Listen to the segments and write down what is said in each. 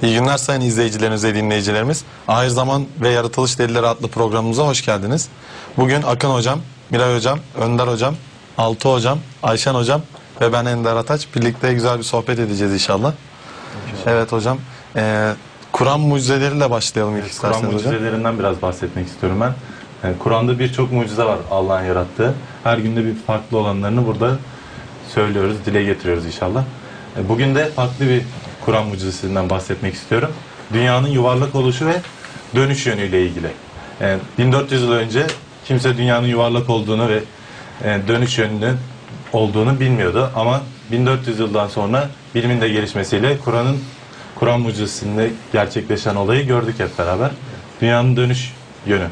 İyi günler sayın izleyicilerimiz ve dinleyicilerimiz. Ahir Zaman ve Yaratılış Delilleri adlı programımıza hoş geldiniz. Bugün Akın Hocam, Miray Hocam, Önder Hocam, Altı Hocam, Ayşen Hocam ve ben Ender Ataç birlikte güzel bir sohbet edeceğiz inşallah. Evet hocam, Kur'an mucizeleriyle başlayalım ilk isterseniz Kur'an hocam. mucizelerinden biraz bahsetmek istiyorum ben. Kur'an'da birçok mucize var Allah'ın yarattığı. Her günde bir farklı olanlarını burada söylüyoruz, dile getiriyoruz inşallah. Bugün de farklı bir Kur'an mucizesinden bahsetmek istiyorum. Dünyanın yuvarlak oluşu ve dönüş yönüyle ilgili. 1400 yıl önce kimse dünyanın yuvarlak olduğunu ve dönüş yönünün olduğunu bilmiyordu. Ama 1400 yıldan sonra bilimin de gelişmesiyle Kur'an mucizesinde gerçekleşen olayı gördük hep beraber. Dünyanın dönüş yönü.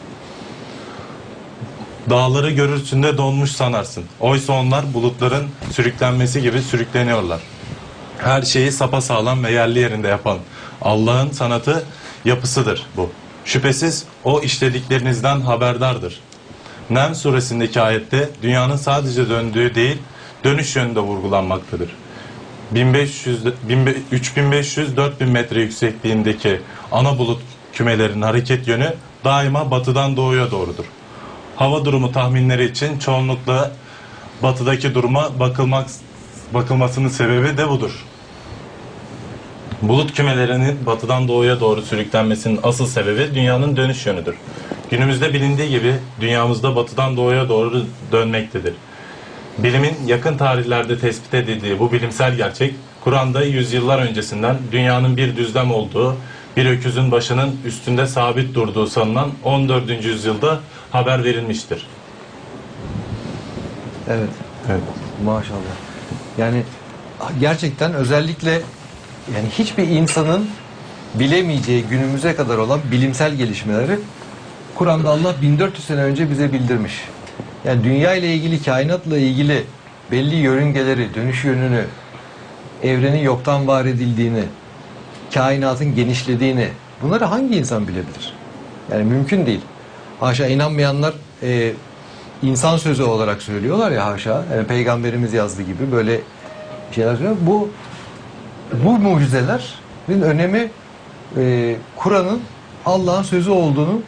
Dağları görürsün de donmuş sanarsın. Oysa onlar bulutların sürüklenmesi gibi sürükleniyorlar. Her şeyi sapasağlam ve yerli yerinde yapan Allah'ın sanatı yapısıdır bu. Şüphesiz o işlediklerinizden haberdardır. Nem suresindeki ayette dünyanın sadece döndüğü değil, dönüş yönü de vurgulanmaktadır. 3500-4000 metre yüksekliğindeki ana bulut kümelerinin hareket yönü daima batıdan doğuya doğrudur. Hava durumu tahminleri için çoğunlukla batıdaki duruma bakılmasının sebebi de budur. Bulut kümelerinin batıdan doğuya doğru sürüklenmesinin asıl sebebi dünyanın dönüş yönüdür. Günümüzde bilindiği gibi dünyamızda batıdan doğuya doğru dönmektedir. Bilimin yakın tarihlerde tespit edildiği bu bilimsel gerçek, Kur'an'da yüzyıllar öncesinden dünyanın bir düzlem olduğu, bir öküzün başının üstünde sabit durduğu sanılan 14. yüzyılda haber verilmiştir. Evet. Evet. Maşallah. Yani gerçekten özellikle yani hiçbir insanın bilemeyeceği günümüze kadar olan bilimsel gelişmeleri Kur'an'da Allah 1400 sene önce bize bildirmiş. Yani dünya ile ilgili, kainatla ilgili belli yörüngeleri, dönüş yönünü, evrenin yoktan var edildiğini, kainatın genişlediğini, bunları hangi insan bilebilir? Yani mümkün değil. Haşa, inanmayanlar insan sözü olarak söylüyorlar ya, haşa. Yani peygamberimiz yazdı gibi böyle şeyler söylüyor. Bu mucizelerin önemi Kur'an'ın Allah'ın sözü olduğunu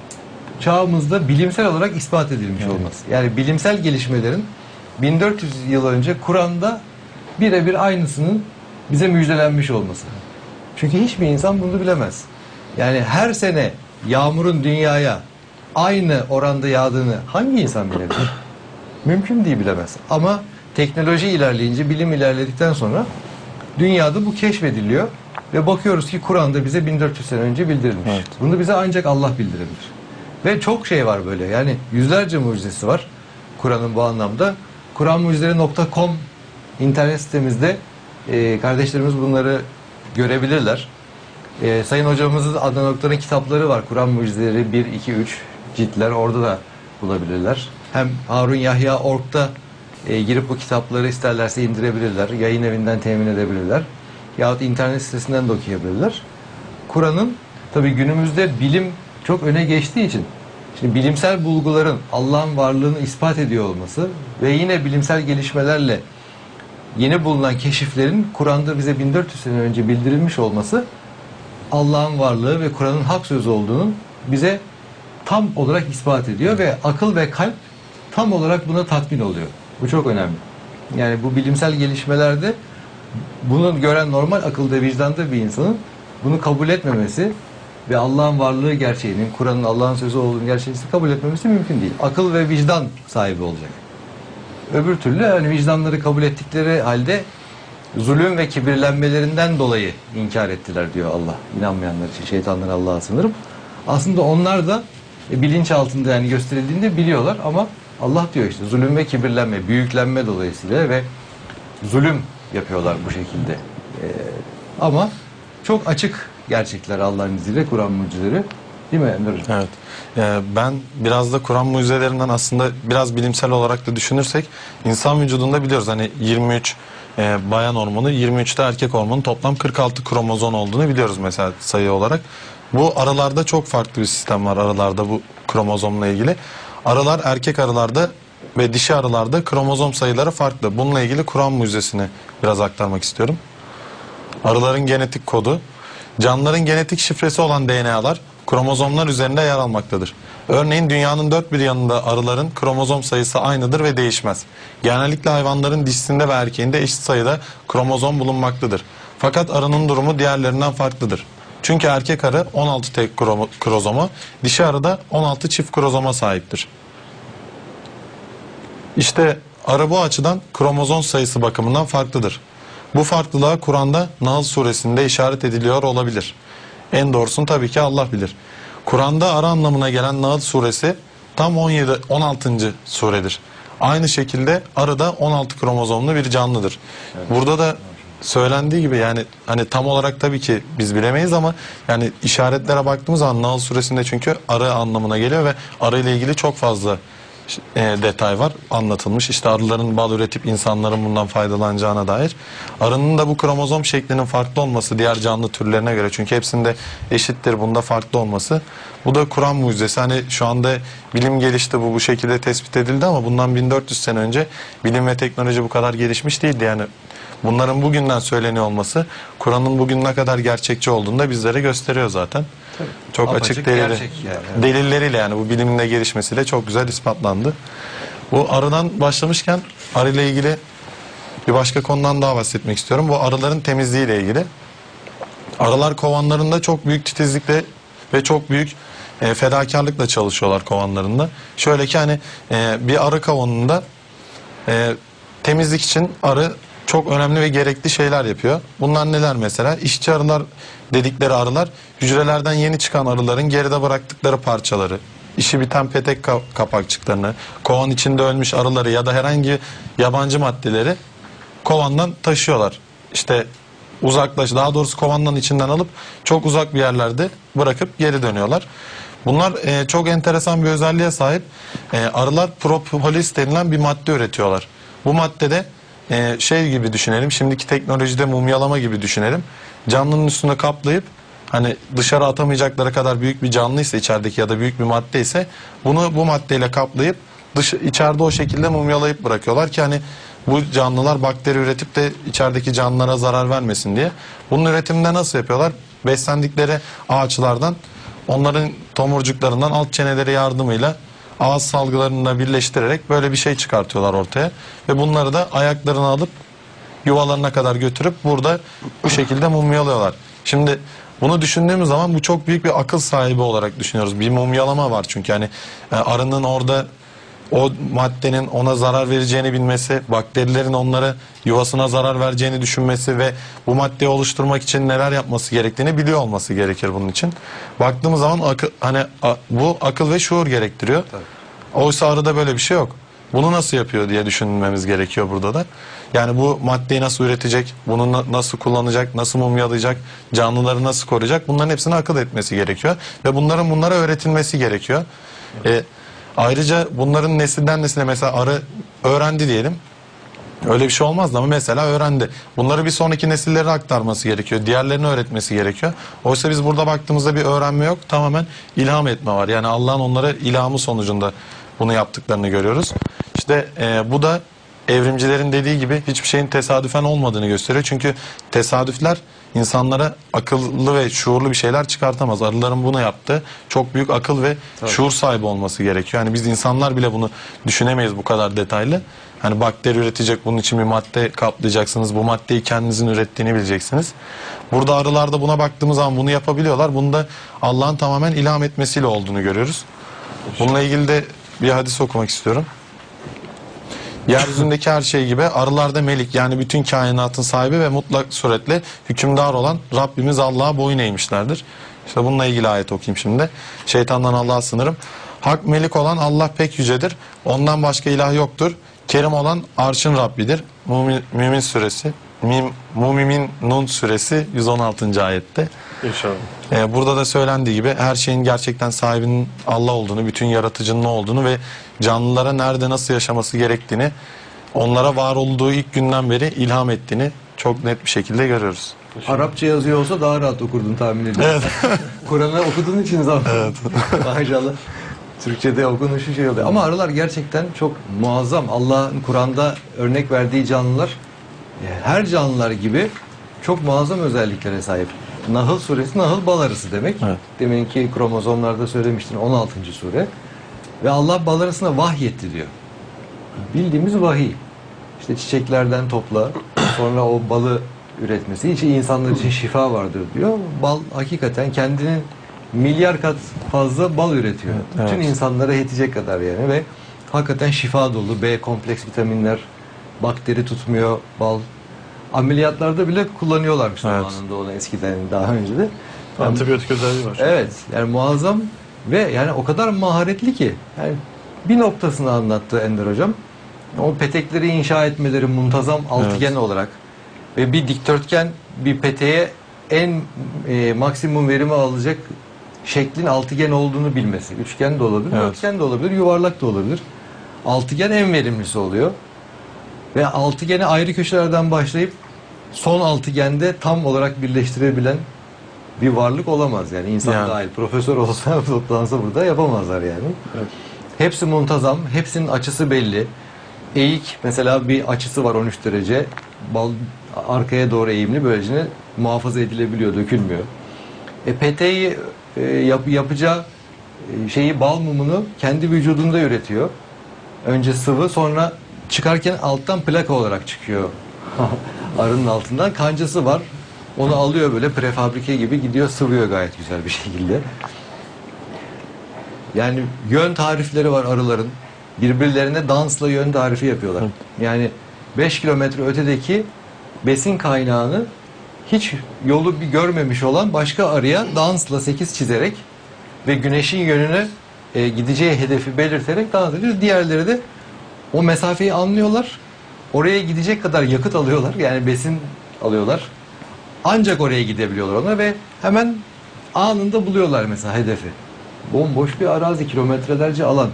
çağımızda bilimsel olarak ispat edilmiş olması. Yani bilimsel gelişmelerin 1400 yıl önce Kur'an'da birebir aynısının bize müjdelenmiş olması. Çünkü hiçbir insan bunu bilemez. Yani her sene yağmurun dünyaya aynı oranda yağdığını hangi insan bilebilir? Mümkün değil, bilemez. Ama teknoloji ilerleyince, bilim ilerledikten sonra dünyada bu keşfediliyor ve bakıyoruz ki Kur'an'da bize 1400 sene önce bildirilmiş. Evet. Bunu bize ancak Allah bildirebilir. Ve çok şey var böyle. Yani yüzlerce mucizesi var Kur'an'ın bu anlamda. Kur'anmucizeleri.com internet sitemizde kardeşlerimiz bunları görebilirler. Sayın hocamızın Adnan Oktar'ın kitapları var. Kur'an mucizeleri 1, 2, 3 ciltler, orada da bulabilirler. Hem Harun Yahya Org'da girip bu kitapları isterlerse indirebilirler. Yayın evinden temin edebilirler. Yahut internet sitesinden de okuyabilirler. Kur'an'ın tabii günümüzde bilim çok öne geçtiği için şimdi bilimsel bulguların Allah'ın varlığını ispat ediyor olması ve yine bilimsel gelişmelerle yeni bulunan keşiflerin Kur'an'da bize 1400 sene önce bildirilmiş olması Allah'ın varlığı ve Kur'an'ın hak sözü olduğunu bize tam olarak ispat ediyor ve akıl ve kalp tam olarak buna tatmin oluyor. Bu çok önemli. Yani bu bilimsel gelişmelerde bunu gören normal akılda, vicdanda bir insanın bunu kabul etmemesi ve Allah'ın varlığı gerçeğinin, Kur'an'ın Allah'ın sözü olduğunu gerçeğini kabul etmemesi mümkün değil. Akıl ve vicdan sahibi olacak. Öbür türlü hani vicdanları kabul ettikleri halde zulüm ve kibirlenmelerinden dolayı inkar ettiler diyor Allah. İnanmayanlar için şeytanlar Allah'a sınırım. Aslında onlar da bilinç altında yani gösterildiğinde biliyorlar ama Allah diyor işte zulüm ve kibirlenme, büyüklenme dolayısıyla ve zulüm yapıyorlar bu şekilde. Ama çok açık gerçekler Allah'ın izniyle Kur'an mucizeleri. Değil mi Emre Hocam? Evet. Ben biraz da Kur'an mucizelerinden aslında biraz bilimsel olarak da düşünürsek insan vücudunda biliyoruz hani 23 bayan hormonu, 23'te erkek hormonu, toplam 46 kromozom olduğunu biliyoruz mesela sayı olarak. Bu aralarda çok farklı bir sistem var aralarda bu kromozomla ilgili. Arılar erkek arılarda ve dişi arılarda kromozom sayıları farklı. Bununla ilgili Kur'an mucizesini biraz aktarmak istiyorum. Arıların genetik kodu Canlıların genetik şifresi olan DNA'lar kromozomlar üzerinde yer almaktadır. Örneğin dünyanın dört bir yanında arıların kromozom sayısı aynıdır ve değişmez. Genellikle hayvanların dişisinde ve erkeğinde eşit sayıda kromozom bulunmaktadır. Fakat arının durumu diğerlerinden farklıdır. Çünkü erkek arı 16 tek kromozoma, dişi arı da 16 çift kromozoma sahiptir. İşte arı bu açıdan kromozom sayısı bakımından farklıdır. Bu farklılığa Kur'an'da Nahl suresinde işaret ediliyor olabilir. En doğrusunu tabii ki Allah bilir. Kur'an'da arı anlamına gelen Nahl suresi tam 16. suredir. Aynı şekilde arı da 16 kromozomlu bir canlıdır. Burada da söylendiği gibi yani hani tam olarak tabii ki biz bilemeyiz ama yani işaretlere baktığımız zaman Nahl suresinde çünkü arı anlamına geliyor ve arı ile ilgili çok fazla detay var anlatılmış. İşte arıların bal üretip insanların bundan faydalanacağına dair. Arının da bu kromozom şeklinin farklı olması diğer canlı türlerine göre çünkü hepsinde eşittir bunda farklı olması. Bu da Kur'an mucizesi. Hani şu anda bilim gelişti bu şekilde tespit edildi ama bundan 1400 sene önce bilim ve teknoloji bu kadar gelişmiş değildi. Yani bunların bugünden söyleniyor olması Kur'an'ın bugün ne kadar gerçekçi olduğunu da bizlere gösteriyor zaten. Tabii. Çok Apaçık açık delili, gerçek yani. delilleriyle yani bu bilimin de gelişmesiyle çok güzel ispatlandı. Bu arıdan başlamışken arı ile ilgili bir başka konudan daha bahsetmek istiyorum. Bu arıların temizliği ile ilgili. Arılar kovanlarında çok büyük titizlikle ve çok büyük fedakarlıkla çalışıyorlar kovanlarında. Şöyle ki hani bir arı kovanında temizlik için arı çok önemli ve gerekli şeyler yapıyor. Bunlar neler mesela? İşçi arılar dedikleri arılar hücrelerden yeni çıkan arıların geride bıraktıkları parçaları, işi biten petek kapakçıklarını, kovan içinde ölmüş arıları ya da herhangi yabancı maddeleri kovandan taşıyorlar. İşte daha doğrusu kovandan içinden alıp çok uzak bir yerlerde bırakıp geri dönüyorlar. Bunlar çok enteresan bir özelliğe sahip. Arılar propolis denilen bir madde üretiyorlar. Bu maddede şey gibi düşünelim, şimdiki teknolojide mumyalama gibi düşünelim. Canlının üstüne kaplayıp hani dışarı atamayacakları kadar büyük bir canlıysa içerideki ya da büyük bir madde ise bunu bu maddeyle kaplayıp içeride o şekilde mumyalayıp bırakıyorlar ki hani bu canlılar bakteri üretip de içerideki canlılara zarar vermesin diye. Bunun üretiminde nasıl yapıyorlar? Beslendikleri ağaçlardan onların tomurcuklarından alt çeneleri yardımıyla ağız salgılarını birleştirerek böyle bir şey çıkartıyorlar ortaya. Ve bunları da ayaklarına alıp yuvalarına kadar götürüp burada bu şekilde mumyalıyorlar. Şimdi bunu düşündüğümüz zaman bu çok büyük bir akıl sahibi olarak düşünüyoruz. Bir mumyalama var çünkü hani arının orada o maddenin ona zarar vereceğini bilmesi, bakterilerin onlara yuvasına zarar vereceğini düşünmesi ve bu maddeyi oluşturmak için neler yapması gerektiğini biliyor olması gerekir bunun için. Baktığımız zaman bu akıl ve şuur gerektiriyor. Tabii. Oysa arıda böyle bir şey yok. Bunu nasıl yapıyor diye düşünmemiz gerekiyor burada da. Yani bu maddeyi nasıl üretecek, bunu nasıl kullanacak, nasıl mumyalayacak, canlıları nasıl koruyacak bunların hepsini akıl etmesi gerekiyor. Ve bunlara öğretilmesi gerekiyor. Ayrıca bunların nesilden nesile mesela arı öğrendi diyelim. Öyle bir şey olmaz ama mesela öğrendi. Bunları bir sonraki nesillere aktarması gerekiyor. Diğerlerine öğretmesi gerekiyor. Oysa biz burada baktığımızda bir öğrenme yok. Tamamen ilham etme var. Yani Allah'ın onlara ilhamı sonucunda bunu yaptıklarını görüyoruz. İşte bu da evrimcilerin dediği gibi hiçbir şeyin tesadüfen olmadığını gösteriyor. Çünkü tesadüfler insanlara akıllı ve şuurlu bir şeyler çıkartamaz. Arıların bunu yaptığı çok büyük akıl ve şuur sahibi olması gerekiyor. Yani biz insanlar bile bunu düşünemeyiz bu kadar detaylı. Hani bakteri üretecek, bunun için bir madde kaplayacaksınız. Bu maddeyi kendinizin ürettiğini bileceksiniz. Burada arılarda buna baktığımız zaman bunu yapabiliyorlar. Bunu da Allah'ın tamamen ilham etmesiyle olduğunu görüyoruz. Bununla ilgili de bir hadis okumak istiyorum. Yeryüzündeki her şey gibi arılar da melik, yani bütün kainatın sahibi ve mutlak suretle hükümdar olan Rabbimiz Allah'a boyun eğmişlerdir. İşte bununla ilgili ayet okuyayım şimdi. Şeytandan Allah'a sınırım. Hak melik olan Allah pek yücedir. Ondan başka ilah yoktur. Kerim olan arşın Rabbidir. Mümin suresi. Mumimin Nun suresi 116. ayette. İnşallah. Burada da söylendiği gibi her şeyin gerçekten sahibinin Allah olduğunu, bütün yaratıcının olduğunu ve canlılara nerede nasıl yaşaması gerektiğini, onlara var olduğu ilk günden beri ilham ettiğini çok net bir şekilde görüyoruz. Arapça yazıyor olsa daha rahat okurdun tahmin ediyorum. Evet. Kur'an'ı okuduğun için zaten. Evet. Maşallah. Türkçe'de okunuşu şey oluyor. Ama arılar gerçekten çok muazzam. Allah'ın Kur'an'da örnek verdiği canlılar her canlılar gibi çok muazzam özelliklere sahip. Nahl suresi, nahl bal arısı demek. Evet. Deminki kromozomlarda söylemiştin 16. sure. Ve Allah bal arısına vahyetti diyor. Bildiğimiz vahiy. İşte çiçeklerden topla, sonra o balı üretmesi için insanlar için şifa vardır diyor. Bal hakikaten kendinin milyar kat fazla bal üretiyor. Evet. Bütün insanlara yetecek kadar yani ve hakikaten şifa dolu. B kompleks vitaminler, bakteri tutmuyor bal. Ameliyatlarda bile kullanıyorlarmış Evet. zamanında onu eskiden daha önce de. Yani, Antibiyotik özelliği var. evet yani muazzam ve yani o kadar maharetli ki yani bir noktasını anlattı Ender hocam. O petekleri inşa etmeleri muntazam altıgen olarak ve bir dikdörtgen bir peteğe en maksimum verimi alacak şeklin altıgen olduğunu bilmesi. Üçgen de olabilir, Evet. dörtgen de olabilir, yuvarlak da olabilir. Altıgen en verimlisi oluyor. Ve altıgeni ayrı köşelerden başlayıp son altıgende tam olarak birleştirebilen bir varlık olamaz yani insan Yani. dahil. Profesör olsa toplansa burada yapamazlar yani. Evet. Hepsi muntazam, hepsinin açısı belli. Eğik mesela bir açısı var 13 derece. Bal arkaya doğru eğimli böylece muhafaza edilebiliyor, dökülmüyor. Peteği yapacağı şeyi bal mumunu kendi vücudunda üretiyor. Önce sıvı sonra çıkarken alttan plaka olarak çıkıyor. Arının altından kancası var. Onu alıyor böyle prefabrike gibi gidiyor sıvıyor gayet güzel bir şekilde. Yani yön tarifleri var arıların. Birbirlerine dansla yön tarifi yapıyorlar. Yani 5 kilometre ötedeki besin kaynağını hiç yolu bir görmemiş olan başka arıya dansla 8 çizerek ve güneşin yönüne gideceği hedefi belirterek dans ediyor. Diğerleri de o mesafeyi anlıyorlar. Oraya gidecek kadar yakıt alıyorlar. Yani besin alıyorlar. Ancak oraya gidebiliyorlar ona ve hemen anında buluyorlar mesela hedefi. Bomboş bir arazi, kilometrelerce alan.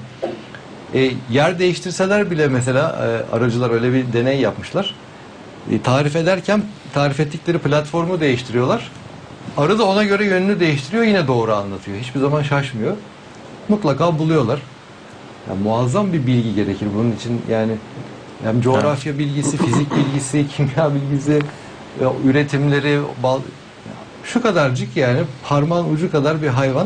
Yer değiştirseler bile mesela aracılar öyle bir deney yapmışlar. Tarif ederken tarif ettikleri platformu değiştiriyorlar. Arı da ona göre yönünü değiştiriyor yine doğru anlatıyor. Hiçbir zaman şaşmıyor. Mutlaka buluyorlar. Yani muazzam bir bilgi gerekir bunun için yani hem coğrafya bilgisi, fizik bilgisi, kimya bilgisi, üretimleri, şu kadarcık yani parmağın ucu kadar bir hayvan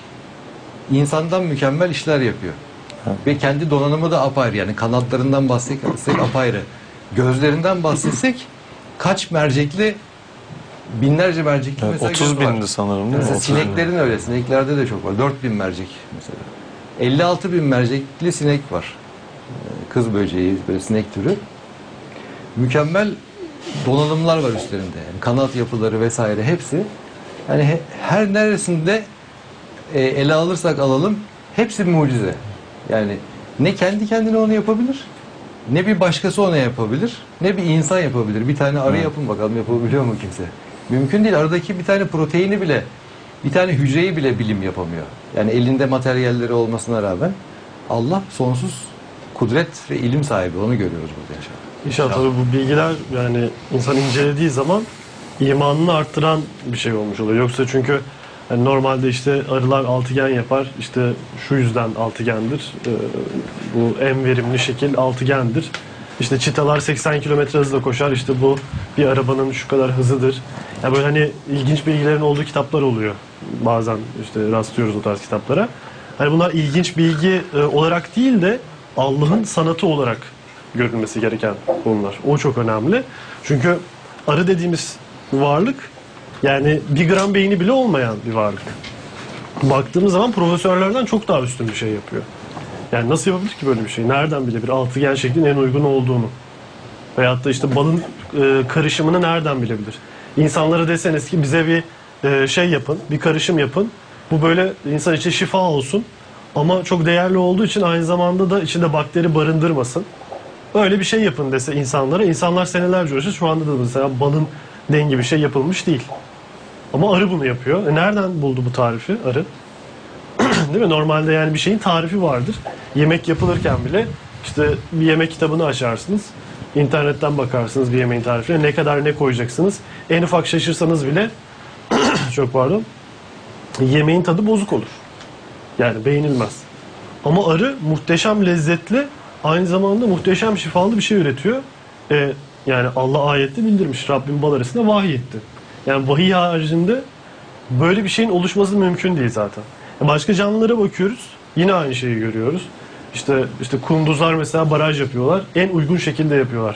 insandan mükemmel işler yapıyor. Ve kendi donanımı da apayrı yani kanatlarından bahsetsek apayrı. Gözlerinden bahsetsek kaç mercekli binlerce mercekli Evet, mesela 30 göz var. bindi sanırım değil mi? Mesela 30 bin. sineklerin öyle. Sineklerde de çok var. 4000 mercek mesela. 56 bin mercekli sinek var. Kız böceği, böyle sinek türü. Mükemmel donanımlar var üstlerinde. Yani kanat yapıları vesaire hepsi. Yani her neresinde ele alırsak alalım hepsi bir mucize. Yani ne kendi kendine onu yapabilir, ne bir başkası ona yapabilir, ne bir insan yapabilir. Bir tane arı yapın bakalım yapabiliyor mu kimse? Mümkün değil. Aradaki bir tane proteini bile, bir tane hücreyi bile bilim yapamıyor. Yani elinde materyalleri olmasına rağmen Allah sonsuz kudret ve ilim sahibi. Onu görüyoruz burada inşallah. İnşallah tabii bu bilgiler yani insan incelediği zaman imanını arttıran bir şey olmuş oluyor. Yoksa çünkü yani normalde işte arılar altıgen yapar. İşte şu yüzden altıgendir. Bu en verimli şekil altıgendir. İşte çitalar 80 kilometre hızla koşar. İşte bu bir arabanın şu kadar hızıdır. Yani böyle hani ilginç bilgilerin olduğu kitaplar oluyor. Bazen işte rastlıyoruz o tarz kitaplara. Hani bunlar ilginç bilgi olarak değil de Allah'ın sanatı olarak görülmesi gereken konular. O çok önemli. Çünkü arı dediğimiz varlık yani bir gram beyni bile olmayan bir varlık. Baktığımız zaman profesörlerden çok daha üstün bir şey yapıyor. Yani nasıl yapabilir ki böyle bir şey? Nereden bilebilir? Altıgen şeklin en uygun olduğunu. Veyahut da işte balın karışımını nereden bilebilir? İnsanlara deseniz ki bize bir şey yapın, bir karışım yapın. Bu böyle insan için şifa olsun. Ama çok değerli olduğu için aynı zamanda da içinde bakteri barındırmasın. Öyle bir şey yapın dese insanlara. İnsanlar senelerce uğraşır. Şu anda da mesela balın dengi bir şey yapılmış değil. Ama arı bunu yapıyor. Nereden buldu bu tarifi arı? Değil mi? Normalde yani bir şeyin tarifi vardır. Yemek yapılırken bile işte bir yemek kitabını açarsınız. İnternetten bakarsınız bir yemeğin tarifine. Ne kadar ne koyacaksınız. En ufak şaşırsanız bile çok pardon. Yemeğin tadı bozuk olur. Yani beğenilmez. Ama arı muhteşem lezzetli, aynı zamanda muhteşem şifalı bir şey üretiyor. Yani Allah ayette bildirmiş. Rabbim bal arısına vahiy etti. Yani vahiy haricinde böyle bir şeyin oluşması mümkün değil zaten. Başka canlılara bakıyoruz. Yine aynı şeyi görüyoruz. İşte kunduzlar mesela baraj yapıyorlar. En uygun şekilde yapıyorlar.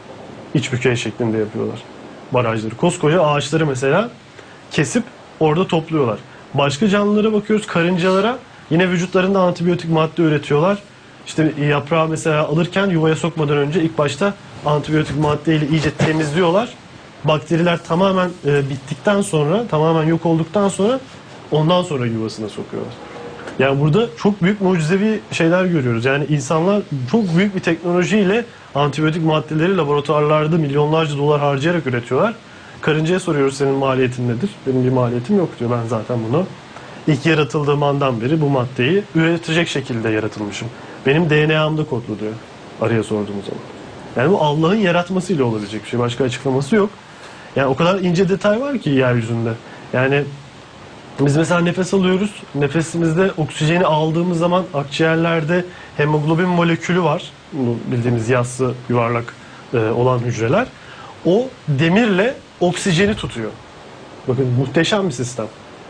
İç bükey şeklinde yapıyorlar barajları. Koskoca ağaçları mesela kesip orada topluyorlar. Başka canlılara bakıyoruz, karıncalara. Yine vücutlarında antibiyotik madde üretiyorlar. İşte yaprağı mesela alırken yuvaya sokmadan önce ilk başta antibiyotik maddeyle iyice temizliyorlar. Bakteriler tamamen bittikten sonra, tamamen yok olduktan sonra ondan sonra yuvasına sokuyorlar. Yani burada çok büyük mucizevi şeyler görüyoruz. Yani insanlar çok büyük bir teknolojiyle antibiyotik maddeleri laboratuvarlarda milyonlarca dolar harcayarak üretiyorlar. Karıncaya soruyoruz, senin maliyetin nedir? Benim bir maliyetim yok diyor. Ben zaten bunu ilk yaratıldığım andan beri bu maddeyi üretecek şekilde yaratılmışım. Benim DNA'mda kodlu diyor arıya sorduğumuz zaman. Yani bu Allah'ın yaratmasıyla olabilecek bir şey. Başka açıklaması yok. Yani o kadar ince detay var ki yeryüzünde. Yani biz mesela nefes alıyoruz. Nefesimizde oksijeni aldığımız zaman akciğerlerde hemoglobin molekülü var. Bu bildiğimiz yassı, yuvarlak olan hücreler. O demirle oksijeni tutuyor. Bakın muhteşem bir sistem.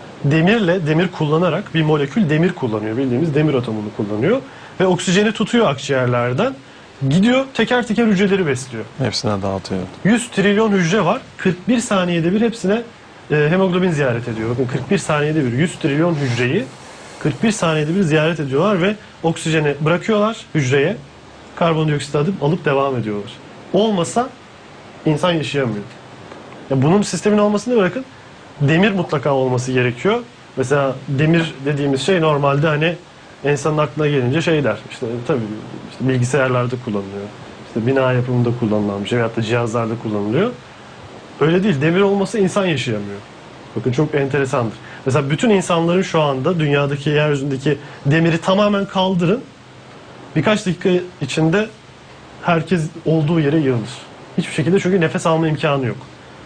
Demir kullanarak bir molekül demir kullanıyor. Bildiğimiz demir atomunu kullanıyor. Ve oksijeni tutuyor akciğerlerden. Gidiyor teker teker hücreleri besliyor. Hepsine dağıtıyor. 100 trilyon hücre var. 41 saniyede bir hepsine hemoglobin ziyaret ediyor. Bakın 41 saniyede bir 100 trilyon hücreyi 41 saniyede bir ziyaret ediyorlar ve oksijeni bırakıyorlar hücreye. Karbondioksit alıp devam ediyorlar. Olmasa insan yaşayamıyor. Ya bunun sistemin olmasını bırakın. Demir mutlaka olması gerekiyor. Mesela demir dediğimiz şey normalde hani insanın aklına gelince şey der. İşte tabii işte bilgisayarlarda kullanılıyor. İşte bina yapımında kullanılan bir şey veyahut da cihazlarda kullanılıyor. Öyle değil. Demir olmasa insan yaşayamıyor. Bakın çok enteresandır. Mesela bütün insanların şu anda dünyadaki, yeryüzündeki demiri tamamen kaldırın. Birkaç dakika içinde herkes olduğu yere yığılır. Hiçbir şekilde, çünkü nefes alma imkanı yok.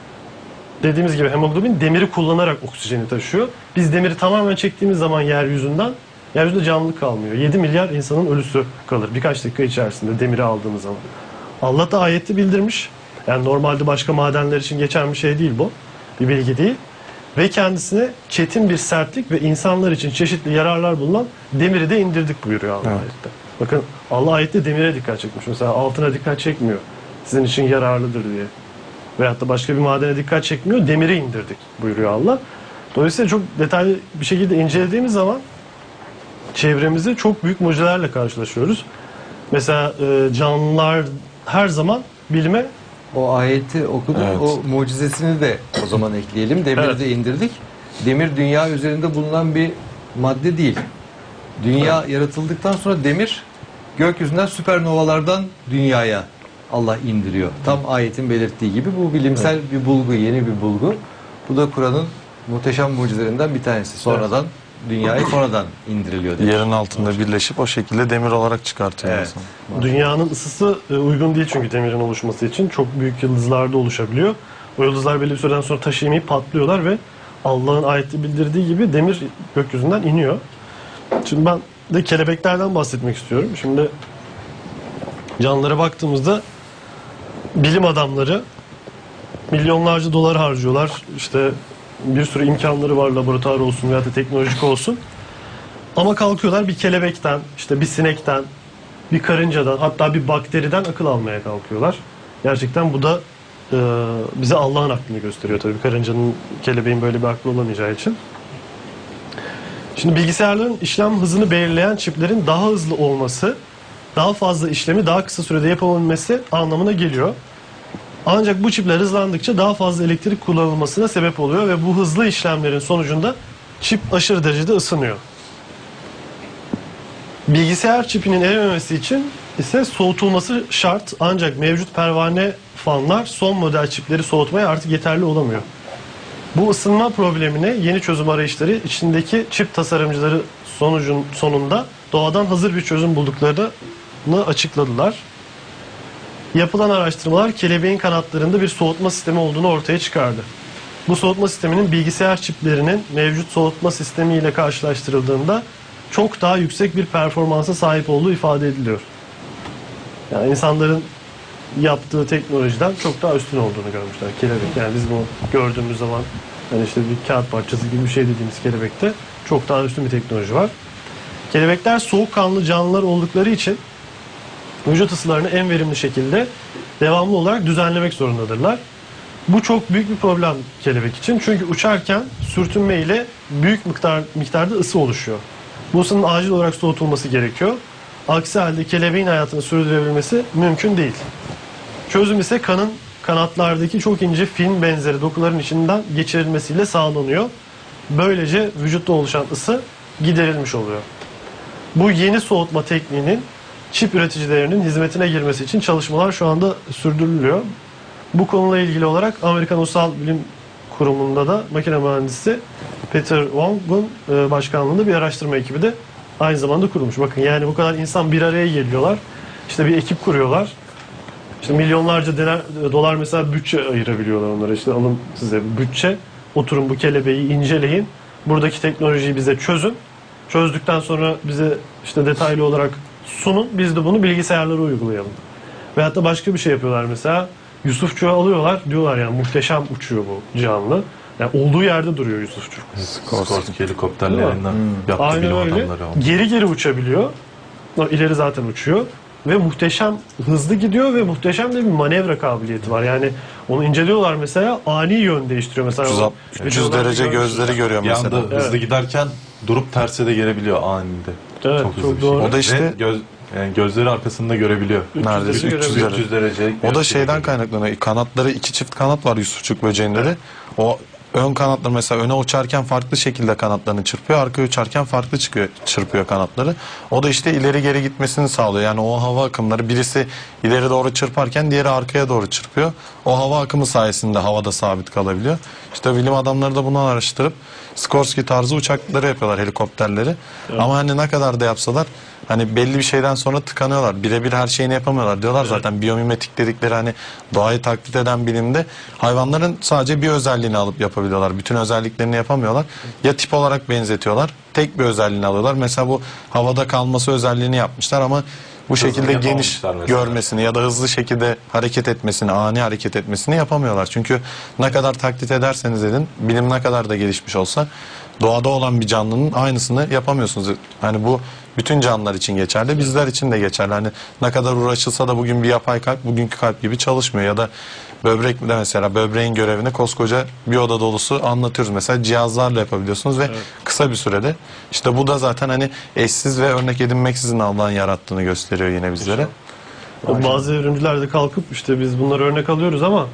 Dediğimiz gibi hemoglobin demiri kullanarak oksijeni taşıyor. Biz demiri tamamen çektiğimiz zaman yeryüzünde canlılık kalmıyor. 7 milyar insanın ölüsü kalır birkaç dakika içerisinde demiri aldığımız zaman. Allah da ayette bildirmiş. Yani normalde başka madenler için geçen bir şey değil bu. Bir bilgi değil. Ve kendisine çetin bir sertlik ve insanlar için çeşitli yararlar bulunan demiri de indirdik buyuruyor Allah ayette. Bakın Allah ayette demire dikkat çekmiş. Mesela altına dikkat çekmiyor. Sizin için yararlıdır diye. Veyahut da başka bir madene dikkat çekmiyor. Demiri indirdik buyuruyor Allah. Dolayısıyla çok detaylı bir şekilde incelediğimiz zaman çevremizde çok büyük mucizelerle karşılaşıyoruz. Mesela canlılar her zaman bilime... O ayeti okuduk. Evet. O mucizesini de o zaman ekleyelim. Demiri de indirdik. Demir dünya üzerinde bulunan bir madde değil. Dünya yaratıldıktan sonra demir gökyüzünden süpernovalardan dünyaya Allah indiriyor. Tam ayetin belirttiği gibi bu bilimsel bir bulgu, yeni bir bulgu. Bu da Kur'an'ın muhteşem mucizelerinden bir tanesi. Sonradan dünyaya sonradan indiriliyor demiş. Yerin altında birleşip o şekilde demir olarak çıkartıyor Evet. insan. Dünyanın ısısı uygun değil çünkü demirin oluşması için. Çok büyük yıldızlarda oluşabiliyor. O yıldızlar belli bir süreden sonra taşıyamayıp patlıyorlar ve Allah'ın ayette bildirdiği gibi demir gökyüzünden iniyor. Şimdi ben de kelebeklerden bahsetmek istiyorum. Şimdi canlılara baktığımızda bilim adamları milyonlarca dolar harcıyorlar. İşte bir sürü imkanları var, laboratuvar olsun veya da teknolojik olsun. Ama kalkıyorlar bir kelebekten, işte bir sinekten, bir karıncadan, hatta bir bakteriden akıl almaya kalkıyorlar. Gerçekten bu da bize Allah'ın aklını gösteriyor tabii. Karıncanın, kelebeğin böyle bir aklı olamayacağı için. Şimdi bilgisayarların işlem hızını belirleyen çiplerin daha hızlı olması, daha fazla işlemi daha kısa sürede yapabilmesi anlamına geliyor. Ancak bu çipler hızlandıkça daha fazla elektrik kullanılmasına sebep oluyor ve bu hızlı işlemlerin sonucunda çip aşırı derecede ısınıyor. Bilgisayar çipinin erimemesi için ise soğutulması şart, ancak mevcut pervane fanlar son model çipleri soğutmaya artık yeterli olamıyor. Bu ısınma problemine yeni çözüm arayışları içindeki çip tasarımcıları sonunda doğadan hazır bir çözüm bulduklarını açıkladılar. Yapılan araştırmalar kelebeğin kanatlarında bir soğutma sistemi olduğunu ortaya çıkardı. Bu soğutma sisteminin bilgisayar çiplerinin mevcut soğutma sistemiyle karşılaştırıldığında çok daha yüksek bir performansa sahip olduğu ifade ediliyor. Yani insanların yaptığı teknolojiden çok daha üstün olduğunu görmüşler kelebek. Yani biz bunu gördüğümüz zaman Yani işte bir kağıt parçası gibi bir şey dediğimiz kelebekte çok daha üstün bir teknoloji var. Kelebekler soğukkanlı canlılar oldukları için vücut ısılarını en verimli şekilde devamlı olarak düzenlemek zorundadırlar. Bu çok büyük bir problem kelebek için. Çünkü uçarken sürtünme ile büyük miktarda ısı oluşuyor. Bu ısının acil olarak soğutulması gerekiyor. Aksi halde kelebeğin hayatını sürdürebilmesi mümkün değil. Çözüm ise kanın kanatlardaki çok ince film benzeri dokuların içinden geçirilmesiyle sağlanıyor. Böylece vücutta oluşan ısı giderilmiş oluyor. Bu yeni soğutma tekniğinin çip üreticilerinin hizmetine girmesi için çalışmalar şu anda sürdürülüyor. Bu konuyla ilgili olarak Amerikan Ulusal Bilim Kurumu'nda da makine mühendisi Peter Wong'un başkanlığında bir araştırma ekibi de aynı zamanda kurulmuş. Bakın yani bu kadar insan bir araya geliyorlar. İşte bir ekip kuruyorlar. İşte milyonlarca dolar mesela bütçe ayırabiliyorlar onlara. İşte alın size bütçe, oturun bu kelebeği inceleyin. Buradaki teknolojiyi bize çözün. Çözdükten sonra bize işte detaylı olarak sunun. Biz de bunu bilgisayarlara uygulayalım. Veyahut da başka bir şey yapıyorlar mesela. Yusufçuğu alıyorlar. Diyorlar yani muhteşem uçuyor bu canlı. Yani olduğu yerde duruyor Yusufçuk. Skorsky helikopterlerinden yaptı Aynen bilim öyle. adamları onu. Geri geri uçabiliyor. İleri zaten uçuyor. Ve muhteşem hızlı gidiyor ve muhteşem de bir manevra kabiliyeti var. Yani onu inceliyorlar mesela, ani yön değiştiriyor. Mesela 300 derece gözleri görüyor Bir mesela. anda hızlı giderken durup terse de gelebiliyor anında. Evet, çok hızlı çok bir şey. doğru. O da işte yani gözleri arkasında görebiliyor. neredeyse 300 derece. 300 derece. O da şeyden kaynaklanıyor. Kanatları, 2 çift kanat var Yusufçuk böceğinde de. O ön kanatları mesela öne uçarken farklı şekilde kanatlarını çırpıyor. Arkaya uçarken farklı çırpıyor kanatları. O da işte ileri geri gitmesini sağlıyor. Yani o hava akımları birisi ileri doğru çırparken diğeri arkaya doğru çırpıyor. O hava akımı sayesinde havada sabit kalabiliyor. İşte bilim adamları da bunu araştırıp Skorsky tarzı uçakları yapıyorlar, helikopterleri. Evet. Ama hani ne kadar da yapsalar hani belli bir şeyden sonra tıkanıyorlar. Birebir her şeyini yapamıyorlar diyorlar. Zaten biyomimetik dedikleri hani doğayı taklit eden bilimde hayvanların sadece bir özelliğini alıp yapabiliyorlar. Bütün özelliklerini yapamıyorlar. Ya tip olarak benzetiyorlar. Tek bir özelliğini alıyorlar. Mesela bu havada kalması özelliğini yapmışlar ama bu şekilde geniş görmesini ya da hızlı şekilde hareket etmesini, ani hareket etmesini yapamıyorlar. Çünkü ne kadar taklit ederseniz edin, bilim ne kadar da gelişmiş olsa doğada olan bir canlının aynısını yapamıyorsunuz. Hani bu bütün canlılar için geçerli, bizler için de geçerli. Hani ne kadar uğraşılsa da bugün bir yapay kalp bugünkü kalp gibi çalışmıyor. Ya da böbrek de mesela böbreğin görevini koskoca bir oda dolusu anlatıyoruz. Mesela cihazlarla yapabiliyorsunuz ve kısa bir sürede. İşte bu da zaten hani eşsiz ve örnek edinmeksizin Allah'ın yarattığını gösteriyor yine bizlere. Bazı evrimciler de kalkıp işte biz bunları örnek alıyoruz ama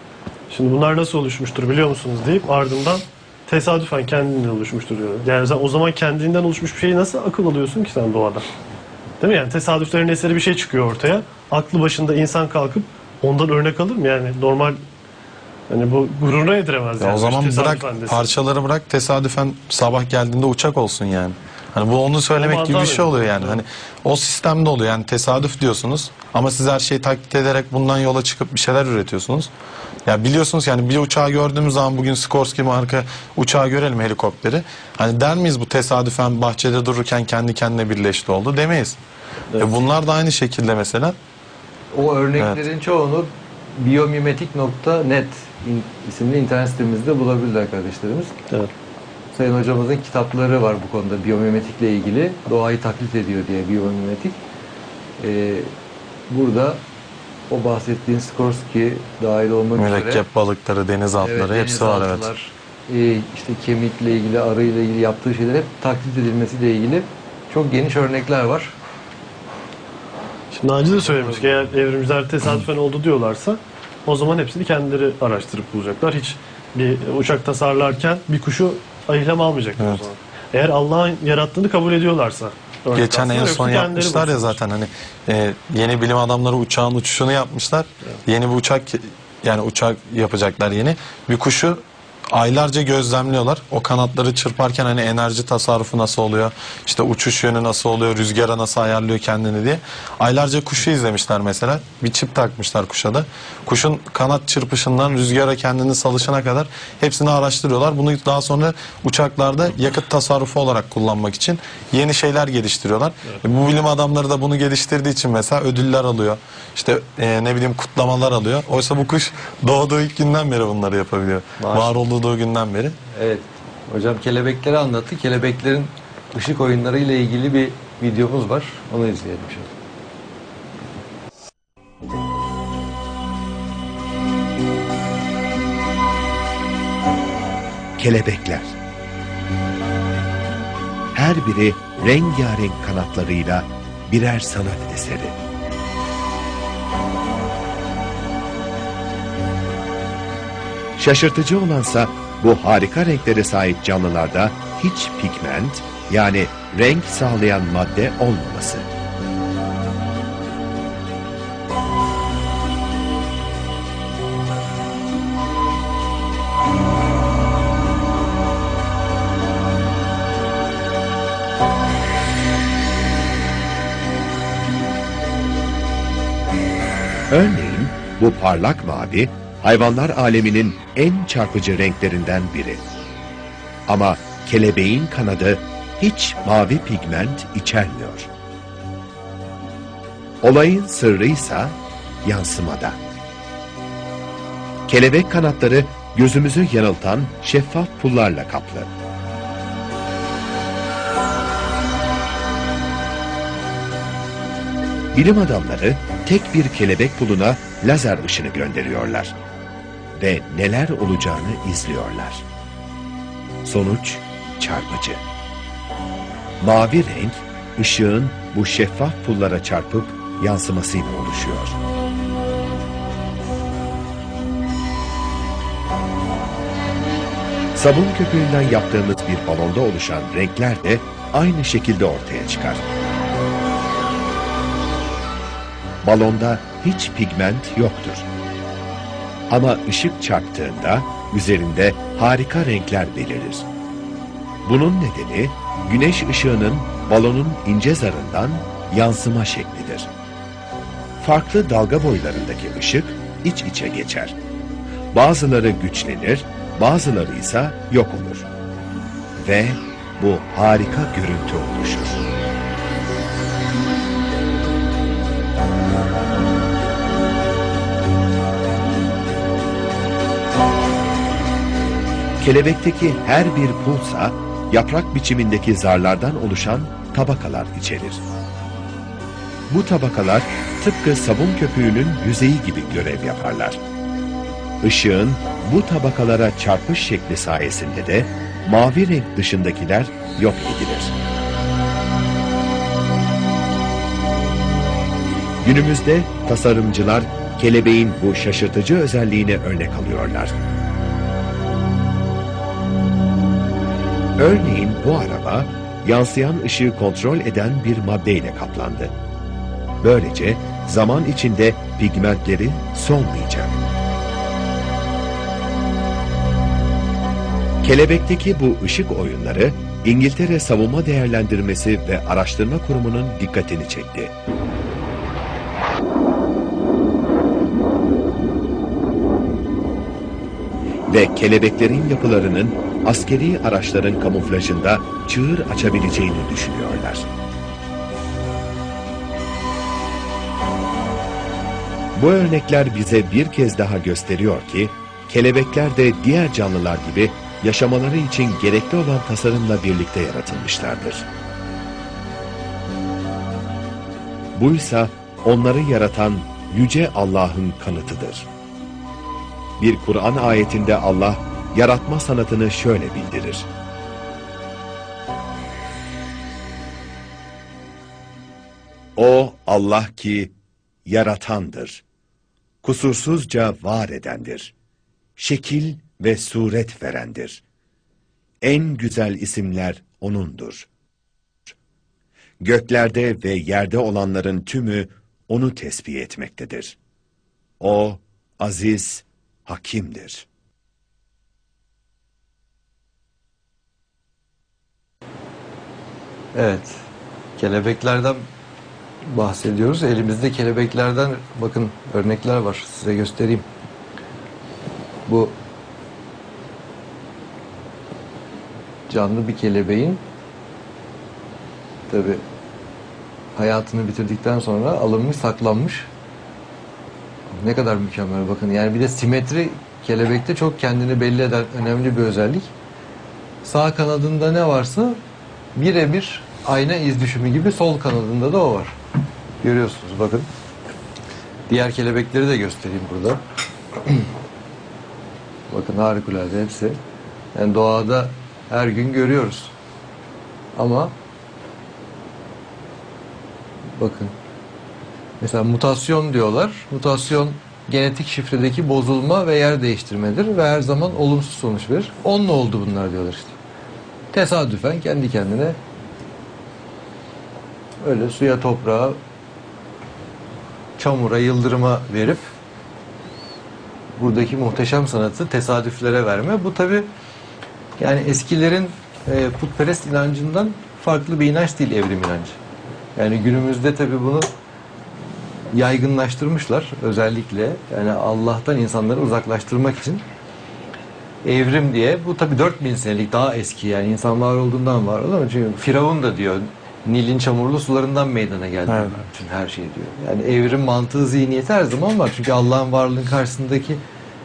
şimdi bunlar nasıl oluşmuştur biliyor musunuz deyip ardından tesadüfen kendinden oluşmuştur diyor. Yani sen o zaman kendinden oluşmuş bir şeyi nasıl akıl alıyorsun ki sen doğada? Değil mi? Yani tesadüflerin eseri bir şey çıkıyor ortaya. Aklı başında insan kalkıp ondan örnek alır mı? Yani normal hani bu gururuna yediremez. Ya yani. o zaman bırak Desin. parçaları bırak tesadüfen sabah geldiğinde uçak olsun yani. Hani bu onu söylemek gibi bir şey oluyor yani. Hani o sistemde oluyor yani tesadüf diyorsunuz ama siz her şeyi taklit ederek bundan yola çıkıp bir şeyler üretiyorsunuz. Ya biliyorsunuz yani bir uçağı gördüğümüz zaman bugün Skorsky marka uçağı görelim, helikopteri. Hani der miyiz bu tesadüfen bahçede dururken kendi kendine birleşti oldu demeyiz. Evet. Bunlar da aynı şekilde mesela. O örneklerin çoğunu biyomimetik.net isimli internet sitemizde bulabilirler kardeşlerimiz. Evet. Sayın hocamızın kitapları var bu konuda biyomimetikle ilgili. Doğayı taklit ediyor diye biyomimetik. Burada o bahsettiğin Skorsky dahil olmak üzere Mürekkep balıkları, deniz atları hepsi var evet. İşte kemikle ilgili, arıyla ilgili yaptığı şeyler hep taklit edilmesiyle ilgili çok geniş örnekler var. Şimdi Naci de söylemiş ki eğer evrimciler tesadüfen oldu diyorlarsa o zaman hepsini kendileri araştırıp bulacaklar. Hiç bir uçak tasarlarken bir kuşu ayıklam almayacaklar evet. o zaman. Eğer Allah'ın yarattığını kabul ediyorlarsa. Geçen en son yapmışlar ya zaten hani yeni bilim adamları uçağın uçuşunu yapmışlar. Evet. Yeni bir uçak yani uçak yapacaklar yeni. Bir kuşu aylarca gözlemliyorlar. O kanatları çırparken hani enerji tasarrufu nasıl oluyor? İşte uçuş yönü nasıl oluyor? Rüzgara nasıl ayarlıyor kendini diye. Aylarca kuşu izlemişler mesela. Bir çip takmışlar kuşa da. Kuşun kanat çırpışından rüzgara kendini salışına kadar hepsini araştırıyorlar. Bunu daha sonra uçaklarda yakıt tasarrufu olarak kullanmak için yeni şeyler geliştiriyorlar. Evet. Bu bilim adamları da bunu geliştirdiği için mesela ödüller alıyor. İşte ne bileyim kutlamalar alıyor. Oysa bu kuş doğduğu ilk günden beri bunları yapabiliyor. Var olduğu kurulduğu günden beri. Evet. Hocam kelebekleri anlattı. Kelebeklerin ışık oyunları ile ilgili bir videomuz var. Onu izleyelim şimdi. Kelebekler. Her biri rengarenk kanatlarıyla birer sanat eseri. Şaşırtıcı olansa bu harika renklere sahip canlılarda hiç pigment yani renk sağlayan madde olmaması. Örneğin bu parlak mavi hayvanlar aleminin en çarpıcı renklerinden biri. Ama kelebeğin kanadı hiç mavi pigment içermiyor. Olayın sırrıysa yansımada. Kelebek kanatları gözümüzü yanıltan şeffaf pullarla kaplı. Bilim adamları tek bir kelebek puluna lazer ışını gönderiyorlar ve neler olacağını izliyorlar. Sonuç çarpıcı. Mavi renk ışığın bu şeffaf pullara çarpıp yansımasıyla oluşuyor. Sabun köpüğünden yaptığımız bir balonda oluşan renkler de aynı şekilde ortaya çıkar. Balonda hiç pigment yoktur. Ama ışık çarptığında üzerinde harika renkler belirir. Bunun nedeni güneş ışığının balonun ince zarından yansıma şeklidir. Farklı dalga boylarındaki ışık iç içe geçer. Bazıları güçlenir, bazıları ise yok olur. Ve bu harika görüntü oluşur. Kelebekteki her bir pulsa yaprak biçimindeki zarlardan oluşan tabakalar içerir. Bu tabakalar tıpkı sabun köpüğünün yüzeyi gibi görev yaparlar. Işığın bu tabakalara çarpış şekli sayesinde de mavi renk dışındakiler yok edilir. Günümüzde tasarımcılar kelebeğin bu şaşırtıcı özelliğine örnek alıyorlar. Örneğin bu araba yansıyan ışığı kontrol eden bir maddeyle kaplandı. Böylece zaman içinde pigmentleri solmayacak. Kelebekteki bu ışık oyunları İngiltere Savunma Değerlendirmesi ve Araştırma Kurumu'nun dikkatini çekti. Ve kelebeklerin yapılarının askeri araçların kamuflajında çığır açabileceğini düşünüyorlar. Bu örnekler bize bir kez daha gösteriyor ki, kelebekler de diğer canlılar gibi yaşamaları için gerekli olan tasarımla birlikte yaratılmışlardır. Buysa onları yaratan Yüce Allah'ın kanıtıdır. Bir Kur'an ayetinde Allah, yaratma sanatını şöyle bildirir. O Allah ki yaratandır, kusursuzca var edendir, şekil ve suret verendir. En güzel isimler O'nundur. Göklerde ve yerde olanların tümü O'nu tesbih etmektedir. O aziz, hakimdir. Evet. Kelebeklerden bahsediyoruz. Elimizde kelebeklerden bakın örnekler var. Size göstereyim. Bu canlı bir kelebeğin tabi hayatını bitirdikten sonra alınmış, saklanmış. Ne kadar mükemmel bakın. Yani bir de simetri kelebekte çok kendini belli eden önemli bir özellik. Sağ kanadında ne varsa birebir ayna iz düşümü gibi sol kanadında da o var. Görüyorsunuz bakın. Diğer kelebekleri de göstereyim burada. Bakın harikulade hepsi. Yani doğada her gün görüyoruz. Ama bakın mesela mutasyon diyorlar. Mutasyon genetik şifredeki bozulma ve yer değiştirmedir ve her zaman olumsuz sonuç verir. Onunla oldu bunlar diyorlar işte. Tesadüfen kendi kendine öyle suya, toprağa, çamura, yıldırıma verip buradaki muhteşem sanatı tesadüflere verme. Bu tabi yani eskilerin putperest inancından farklı bir inanç değil evrim inancı. Yani günümüzde tabi bunu yaygınlaştırmışlar özellikle. Yani Allah'tan insanları uzaklaştırmak için evrim diye. Bu tabi 4000 senelik daha eski yani insan var olduğundan var oldu ama çünkü Firavun da diyor Nil'in çamurlu sularından meydana geldi. Evet. Bütün her şey diyor. Yani evrim mantığı, zihniyeti her zaman var. Çünkü Allah'ın varlığının karşısındaki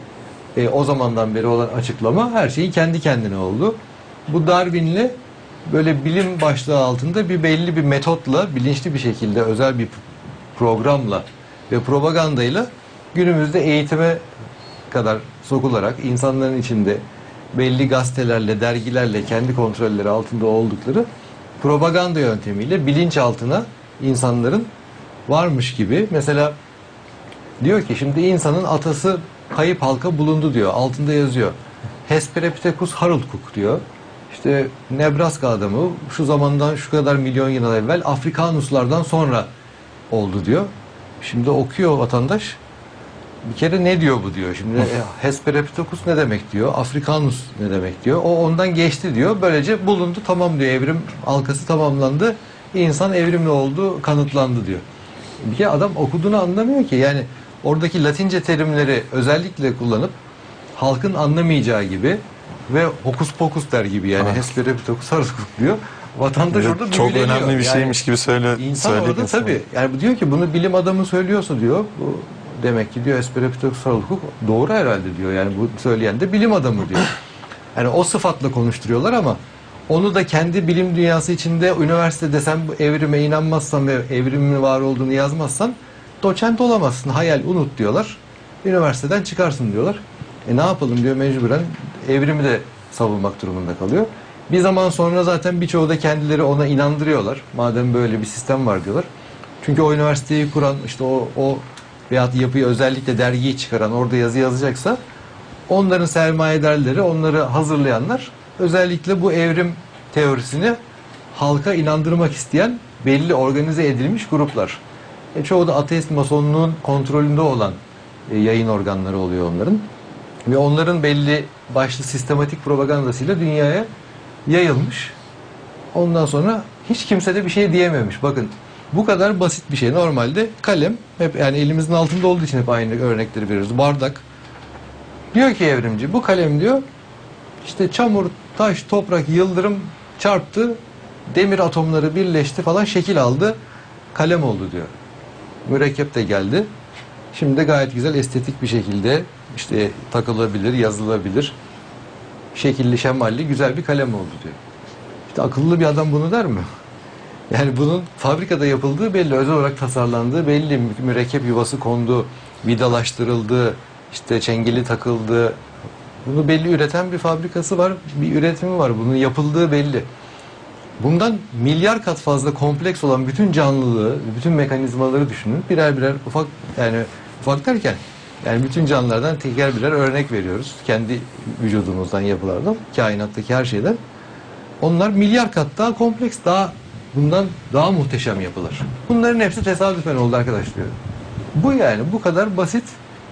o zamandan beri olan açıklama her şeyin kendi kendine oldu. Bu Darwin'le böyle bilim başlığı altında bir belli bir metotla, bilinçli bir şekilde özel bir programla ve propagandayla günümüzde eğitime kadar sokularak insanların içinde belli gazetelerle, dergilerle kendi kontrolleri altında oldukları propaganda yöntemiyle bilinçaltına insanların varmış gibi. Mesela diyor ki şimdi insanın atası kayıp halka bulundu diyor. Altında yazıyor. Hesperepithecus harulcuk diyor. İşte Nebraska adamı şu zamandan şu kadar milyon yıl evvel Afrikanuslardan sonra oldu diyor. Şimdi okuyor vatandaş. Bir kere ne diyor bu diyor. Şimdi Hesperepithecus ne demek diyor. Afrikanus ne demek diyor. O ondan geçti diyor. Böylece bulundu tamam diyor. Evrim halkası tamamlandı. İnsan evrimli oldu, kanıtlandı diyor. Bir kere adam okuduğunu anlamıyor ki. Yani oradaki Latince terimleri özellikle kullanıp halkın anlamayacağı gibi ve hokus pokus der gibi yani Hesperepithecus harulcuk diyor. Vatandaş orada çok büyüleniyor. önemli bir Yani şeymiş gibi İnsan orada tabii. Yani bu diyor ki bunu bilim adamı söylüyorsa diyor. Bu demek ki diyor Hesperepithecus harulcuk doğru herhalde diyor. Yani bu söyleyen de bilim adamı diyor. Yani o sıfatla konuşturuyorlar ama onu da kendi bilim dünyası içinde üniversitede sen bu evrime inanmazsan ve evrimin var olduğunu yazmazsan doçent olamazsın. Hayal unut diyorlar. Üniversiteden çıkarsın diyorlar. Ne yapalım diyor mecburen evrimi de savunmak durumunda kalıyor. Bir zaman sonra zaten birçoğu da kendileri ona inandırıyorlar. Madem böyle bir sistem var diyorlar. Çünkü o üniversiteyi kuran işte o veyahut yapıyı özellikle dergiyi çıkaran orada yazı yazacaksa onların sermayedarları, onları hazırlayanlar özellikle bu evrim teorisini halka inandırmak isteyen belli organize edilmiş gruplar. Çoğu da ateist masonluğun kontrolünde olan yayın organları oluyor onların. Ve onların belli başlı sistematik propagandasıyla dünyaya yayılmış. Ondan sonra hiç kimse de bir şey diyememiş. Bakın bu kadar basit bir şey. Normalde kalem hep yani elimizin altında olduğu için hep aynı örnekleri veriyoruz. Bardak. Diyor ki evrimci bu kalem diyor işte çamur, taş, toprak, yıldırım çarptı. Demir atomları birleşti falan şekil aldı. Kalem oldu diyor. Mürekkep de geldi. Şimdi de gayet güzel estetik bir şekilde işte takılabilir, yazılabilir. Şekilli, şemalli güzel bir kalem oldu diyor. İşte akıllı bir adam bunu der mi? Yani bunun fabrikada yapıldığı belli, özel olarak tasarlandığı belli, mürekkep yuvası kondu, vidalaştırıldı, işte çengeli takıldı. Bunu belli üreten bir fabrikası var, bir üretimi var. Bunun yapıldığı belli. Bundan milyar kat fazla kompleks olan bütün canlılığı, bütün mekanizmaları düşünün. Birer birer ufak yani ufak derken yani bütün canlılardan teker birer örnek veriyoruz. Kendi vücudumuzdan yapılardan, kainattaki her şeyden. Onlar milyar kat daha kompleks, daha bundan daha muhteşem yapılar. Bunların hepsi tesadüfen oldu arkadaş diyor. Bu yani bu kadar basit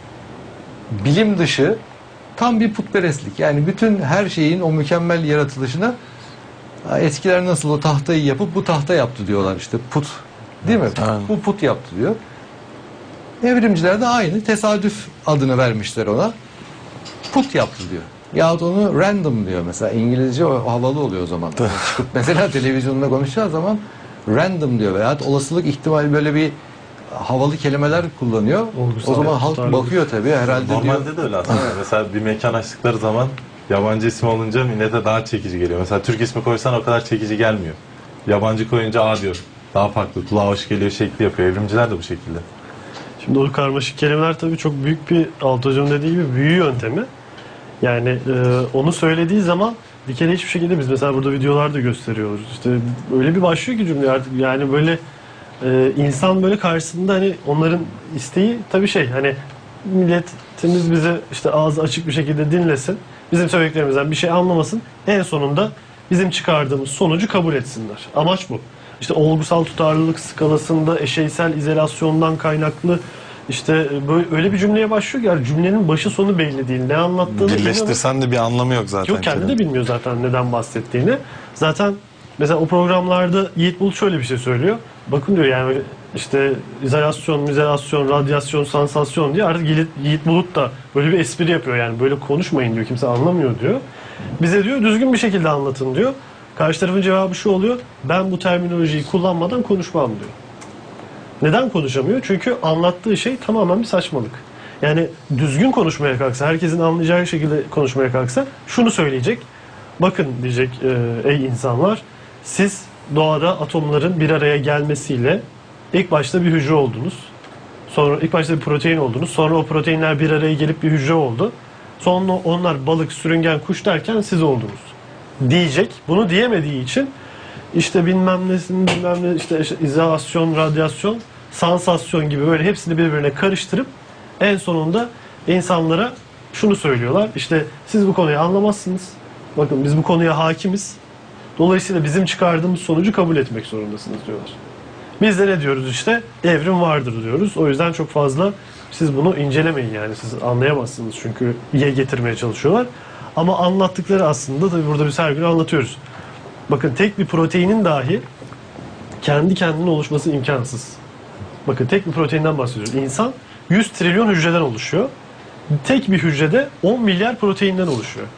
bilim dışı tam bir putperestlik. Yani bütün her şeyin o mükemmel yaratılışına eskiler nasıl o tahtayı yapıp bu tahta yaptı diyorlar işte put değil mi? Aynen. Bu put yaptı diyor. Evrimciler de aynı tesadüf adını vermişler ona. Put yaptı diyor. Yahut onu random diyor mesela. İngilizce o havalı oluyor o zaman. Çıkıp mesela televizyonda konuşacağı zaman random diyor. Veyahut olasılık ihtimal böyle bir havalı kelimeler kullanıyor. Olgusal, O zaman halk tutarlı. bakıyor tabii herhalde diyor. Normalde de öyle aslında. Mesela bir mekan açtıkları zaman yabancı isim olunca millete daha çekici geliyor. Mesela Türk ismi koysan o kadar çekici gelmiyor. Yabancı koyunca diyor. Daha farklı, kulağa hoş geliyor şekli yapıyor. Evrimciler de bu şekilde. Şimdi o karmaşık kelimeler tabii çok büyük bir, Altı Hocam dediği gibi, büyü yöntemi. Yani onu söylediği zaman bir kere hiçbir şekilde, biz mesela burada videolarda gösteriyoruz. İşte öyle bir başlıyor ki cümle artık, yani böyle insan böyle karşısında, hani onların isteği tabii hani milletimiz bizi işte ağzı açık bir şekilde dinlesin. Bizim söylediklerimizden bir şey anlamasın. En sonunda bizim çıkardığımız sonucu kabul etsinler. Amaç bu. İşte olgusal tutarlılık skalasında eşeysel izolasyondan kaynaklı işte böyle öyle bir cümleye başlıyor ki yani cümlenin başı sonu belli değil. Ne anlattığını Birleştirsen de bir anlamı yok zaten. yok, kendi de bilmiyor zaten neden bahsettiğini. Zaten mesela o programlarda Yiğit Bulut şöyle bir şey söylüyor. Bakın diyor, yani işte izolasyon, radyasyon, sansasyon diye artık Yiğit Bulut da böyle bir espri yapıyor. Yani böyle konuşmayın diyor, kimse anlamıyor diyor. Bize diyor düzgün bir şekilde anlatın diyor. Karşı tarafın cevabı şu oluyor: ben bu terminolojiyi kullanmadan konuşmam diyor. Neden konuşamıyor? Çünkü anlattığı şey tamamen bir saçmalık. Yani düzgün konuşmaya kalksa, herkesin anlayacağı şekilde konuşmaya kalksa şunu söyleyecek: bakın diyecek, ey insanlar, siz doğada atomların bir araya gelmesiyle ilk başta bir hücre oldunuz. Sonra ilk başta bir protein oldunuz. Sonra o proteinler bir araya gelip bir hücre oldu. Sonra onlar balık, sürüngen, kuş derken siz oldunuz diyecek. Bunu diyemediği için işte bilmem ne işte izolasyon, radyasyon, sansasyon gibi böyle hepsini birbirine karıştırıp en sonunda insanlara şunu söylüyorlar: İşte siz bu konuyu anlamazsınız. Bakın biz bu konuya hakimiz. Dolayısıyla bizim çıkardığımız sonucu kabul etmek zorundasınız diyorlar. Biz de ne diyoruz işte? Evrim vardır diyoruz. O yüzden çok fazla siz bunu incelemeyin, yani siz anlayamazsınız çünkü ye getirmeye çalışıyorlar. Ama anlattıkları aslında, tabii burada biz her gün anlatıyoruz. Bakın tek bir proteinin dahi kendi kendine oluşması imkansız. Bakın tek bir proteinden bahsediyoruz. İnsan 100 trilyon hücreden oluşuyor. Tek bir hücrede 10 milyar proteinden oluşuyor.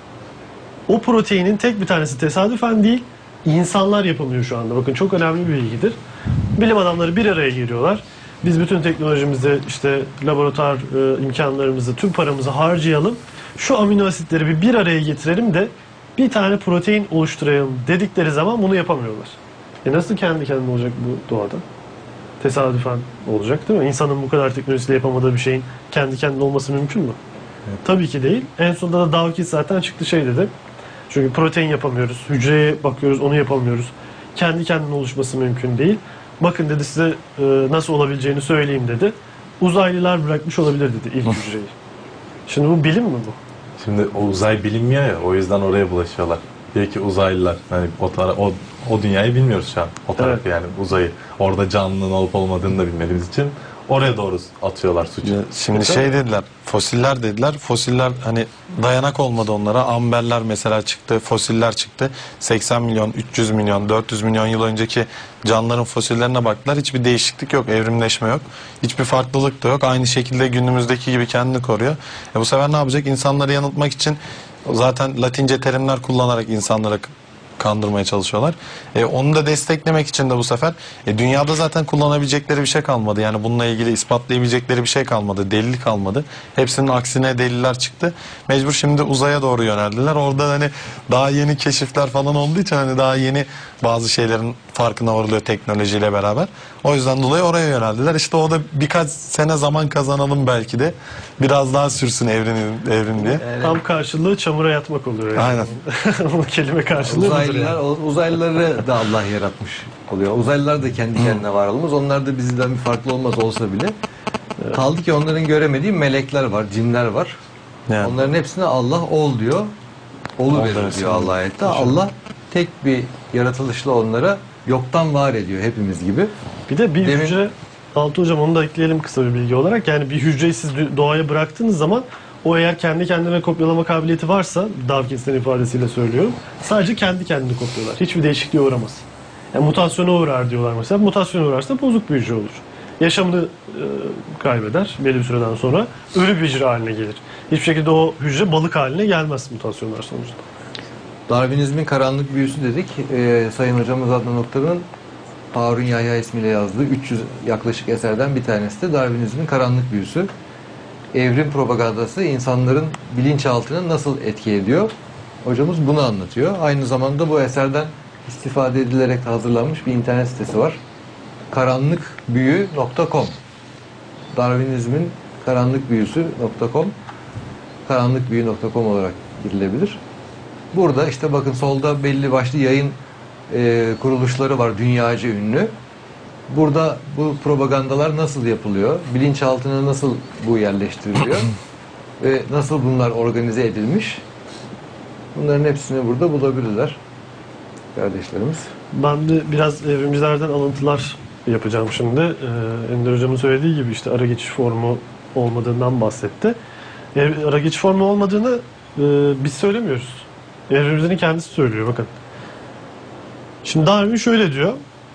O proteinin tek bir tanesi tesadüfen değil, insanlar yapamıyor şu anda. Bakın çok önemli bir bilgidir. Bilim adamları bir araya geliyorlar. Biz bütün teknolojimizi, işte laboratuvar imkanlarımızı, tüm paramızı harcayalım. Şu amino asitleri bir araya getirelim de bir tane protein oluşturalım dedikleri zaman bunu yapamıyorlar. Nasıl kendi kendine olacak bu doğada? Tesadüfen olacak değil mi? İnsanın bu kadar teknolojisiyle yapamadığı bir şeyin kendi kendine olması mümkün mü? Evet. Tabii ki değil. En sonunda da Dawkins zaten çıktı dedi. Çünkü protein yapamıyoruz. Hücreye bakıyoruz, onu yapamıyoruz. Kendi kendine oluşması mümkün değil. Bakın dedi, size nasıl olabileceğini söyleyeyim dedi. Uzaylılar bırakmış olabilir dedi ilk hücreyi. Şimdi bu bilim mi bu? Şimdi o uzay bilinmiyor ya, o yüzden oraya bulaşıyorlar. Belki uzaylılar, hani o dünyayı bilmiyoruz şu an. O tarafı, evet. Yani uzayı, orada canlının olup olmadığını da bilmediğimiz için oraya doğru atıyorlar suçu. Şimdi dediler, fosiller dediler. Fosiller hani dayanak olmadı onlara. Amberler mesela çıktı, fosiller çıktı. 80 milyon, 300 milyon, 400 milyon yıl önceki canlıların fosillerine baktılar. Hiçbir değişiklik yok, evrimleşme yok. Hiçbir farklılık da yok. Aynı şekilde günümüzdeki gibi kendini koruyor. Bu sefer ne yapacak? İnsanları yanıltmak için zaten Latince terimler kullanarak insanları kandırmaya çalışıyorlar. Onu da desteklemek için de bu sefer dünyada zaten kullanabilecekleri bir şey kalmadı. Yani bununla ilgili ispatlayabilecekleri bir şey kalmadı. Delil kalmadı. Hepsinin aksine deliller çıktı. Mecbur şimdi uzaya doğru yöneldiler. Orada hani daha yeni keşifler falan olduğu için hani daha yeni bazı şeylerin farkına varılıyor teknolojiyle beraber. O yüzden dolayı oraya yöneldiler. İşte o da birkaç sene zaman kazanalım belki de. Biraz daha sürsün evrim diye. Tam karşılığı çamura yatmak oluyor. Yani. Aynen. Bu kelime karşılığı Uzaylıları da Allah yaratmış oluyor. Uzaylılar da kendi kendine var olmaz. Onlar da bizden bir farklı olmaz olsa bile. Evet. Kaldı ki onların göremediği melekler var, cinler var. Yani. Onların hepsine Allah ol diyor. Verir diyor Allah ayette. Allah tek bir yaratılışla onlara yoktan var ediyor, hepimiz gibi. Bir de bir hücre, Altı Hocam onu da ekleyelim kısa bir bilgi olarak. Yani bir hücreyi siz doğaya bıraktığınız zaman o eğer kendi kendine kopyalama kabiliyeti varsa, Dawkins'in ifadesiyle söylüyorum, sadece kendi kendini kopyalar. Hiçbir değişikliğe uğramaz. Yani mutasyona uğrar diyorlar mesela. Mutasyona uğrarsa bozuk bir hücre olur. Yaşamını kaybeder belli bir süreden sonra. Ölü bir hücre haline gelir. Hiçbir şekilde o hücre balık haline gelmez mutasyonlar sonucunda. Darwinizmin karanlık büyüsü dedik. Sayın hocamız Adnan Oktar'ın Harun Yahya ismiyle yazdığı 300 yaklaşık eserden bir tanesi de Darwinizmin Karanlık Büyüsü. Evrim propagandası insanların bilinçaltını nasıl etki ediyor? Hocamız bunu anlatıyor. Aynı zamanda bu eserden istifade edilerek hazırlanmış bir internet sitesi var. karanlıkbüyü.com Darwinizmin karanlıkbüyüsü.com karanlıkbüyü.com olarak girilebilir. Burada işte bakın solda belli başlı yayın kuruluşları var, dünyaca ünlü. Burada bu propagandalar nasıl yapılıyor? Bilinçaltına nasıl bu yerleştiriliyor? Ve nasıl bunlar organize edilmiş? Bunların hepsini burada bulabilirler kardeşlerimiz. Ben de biraz evrimcilerden alıntılar yapacağım şimdi. Ender Hocam'ın söylediği gibi işte ara geçiş formu olmadığından bahsetti. Ara geçiş formu olmadığını biz söylemiyoruz. Evrimcilerin kendisi söylüyor, bakın. Şimdi Darwin şöyle diyor.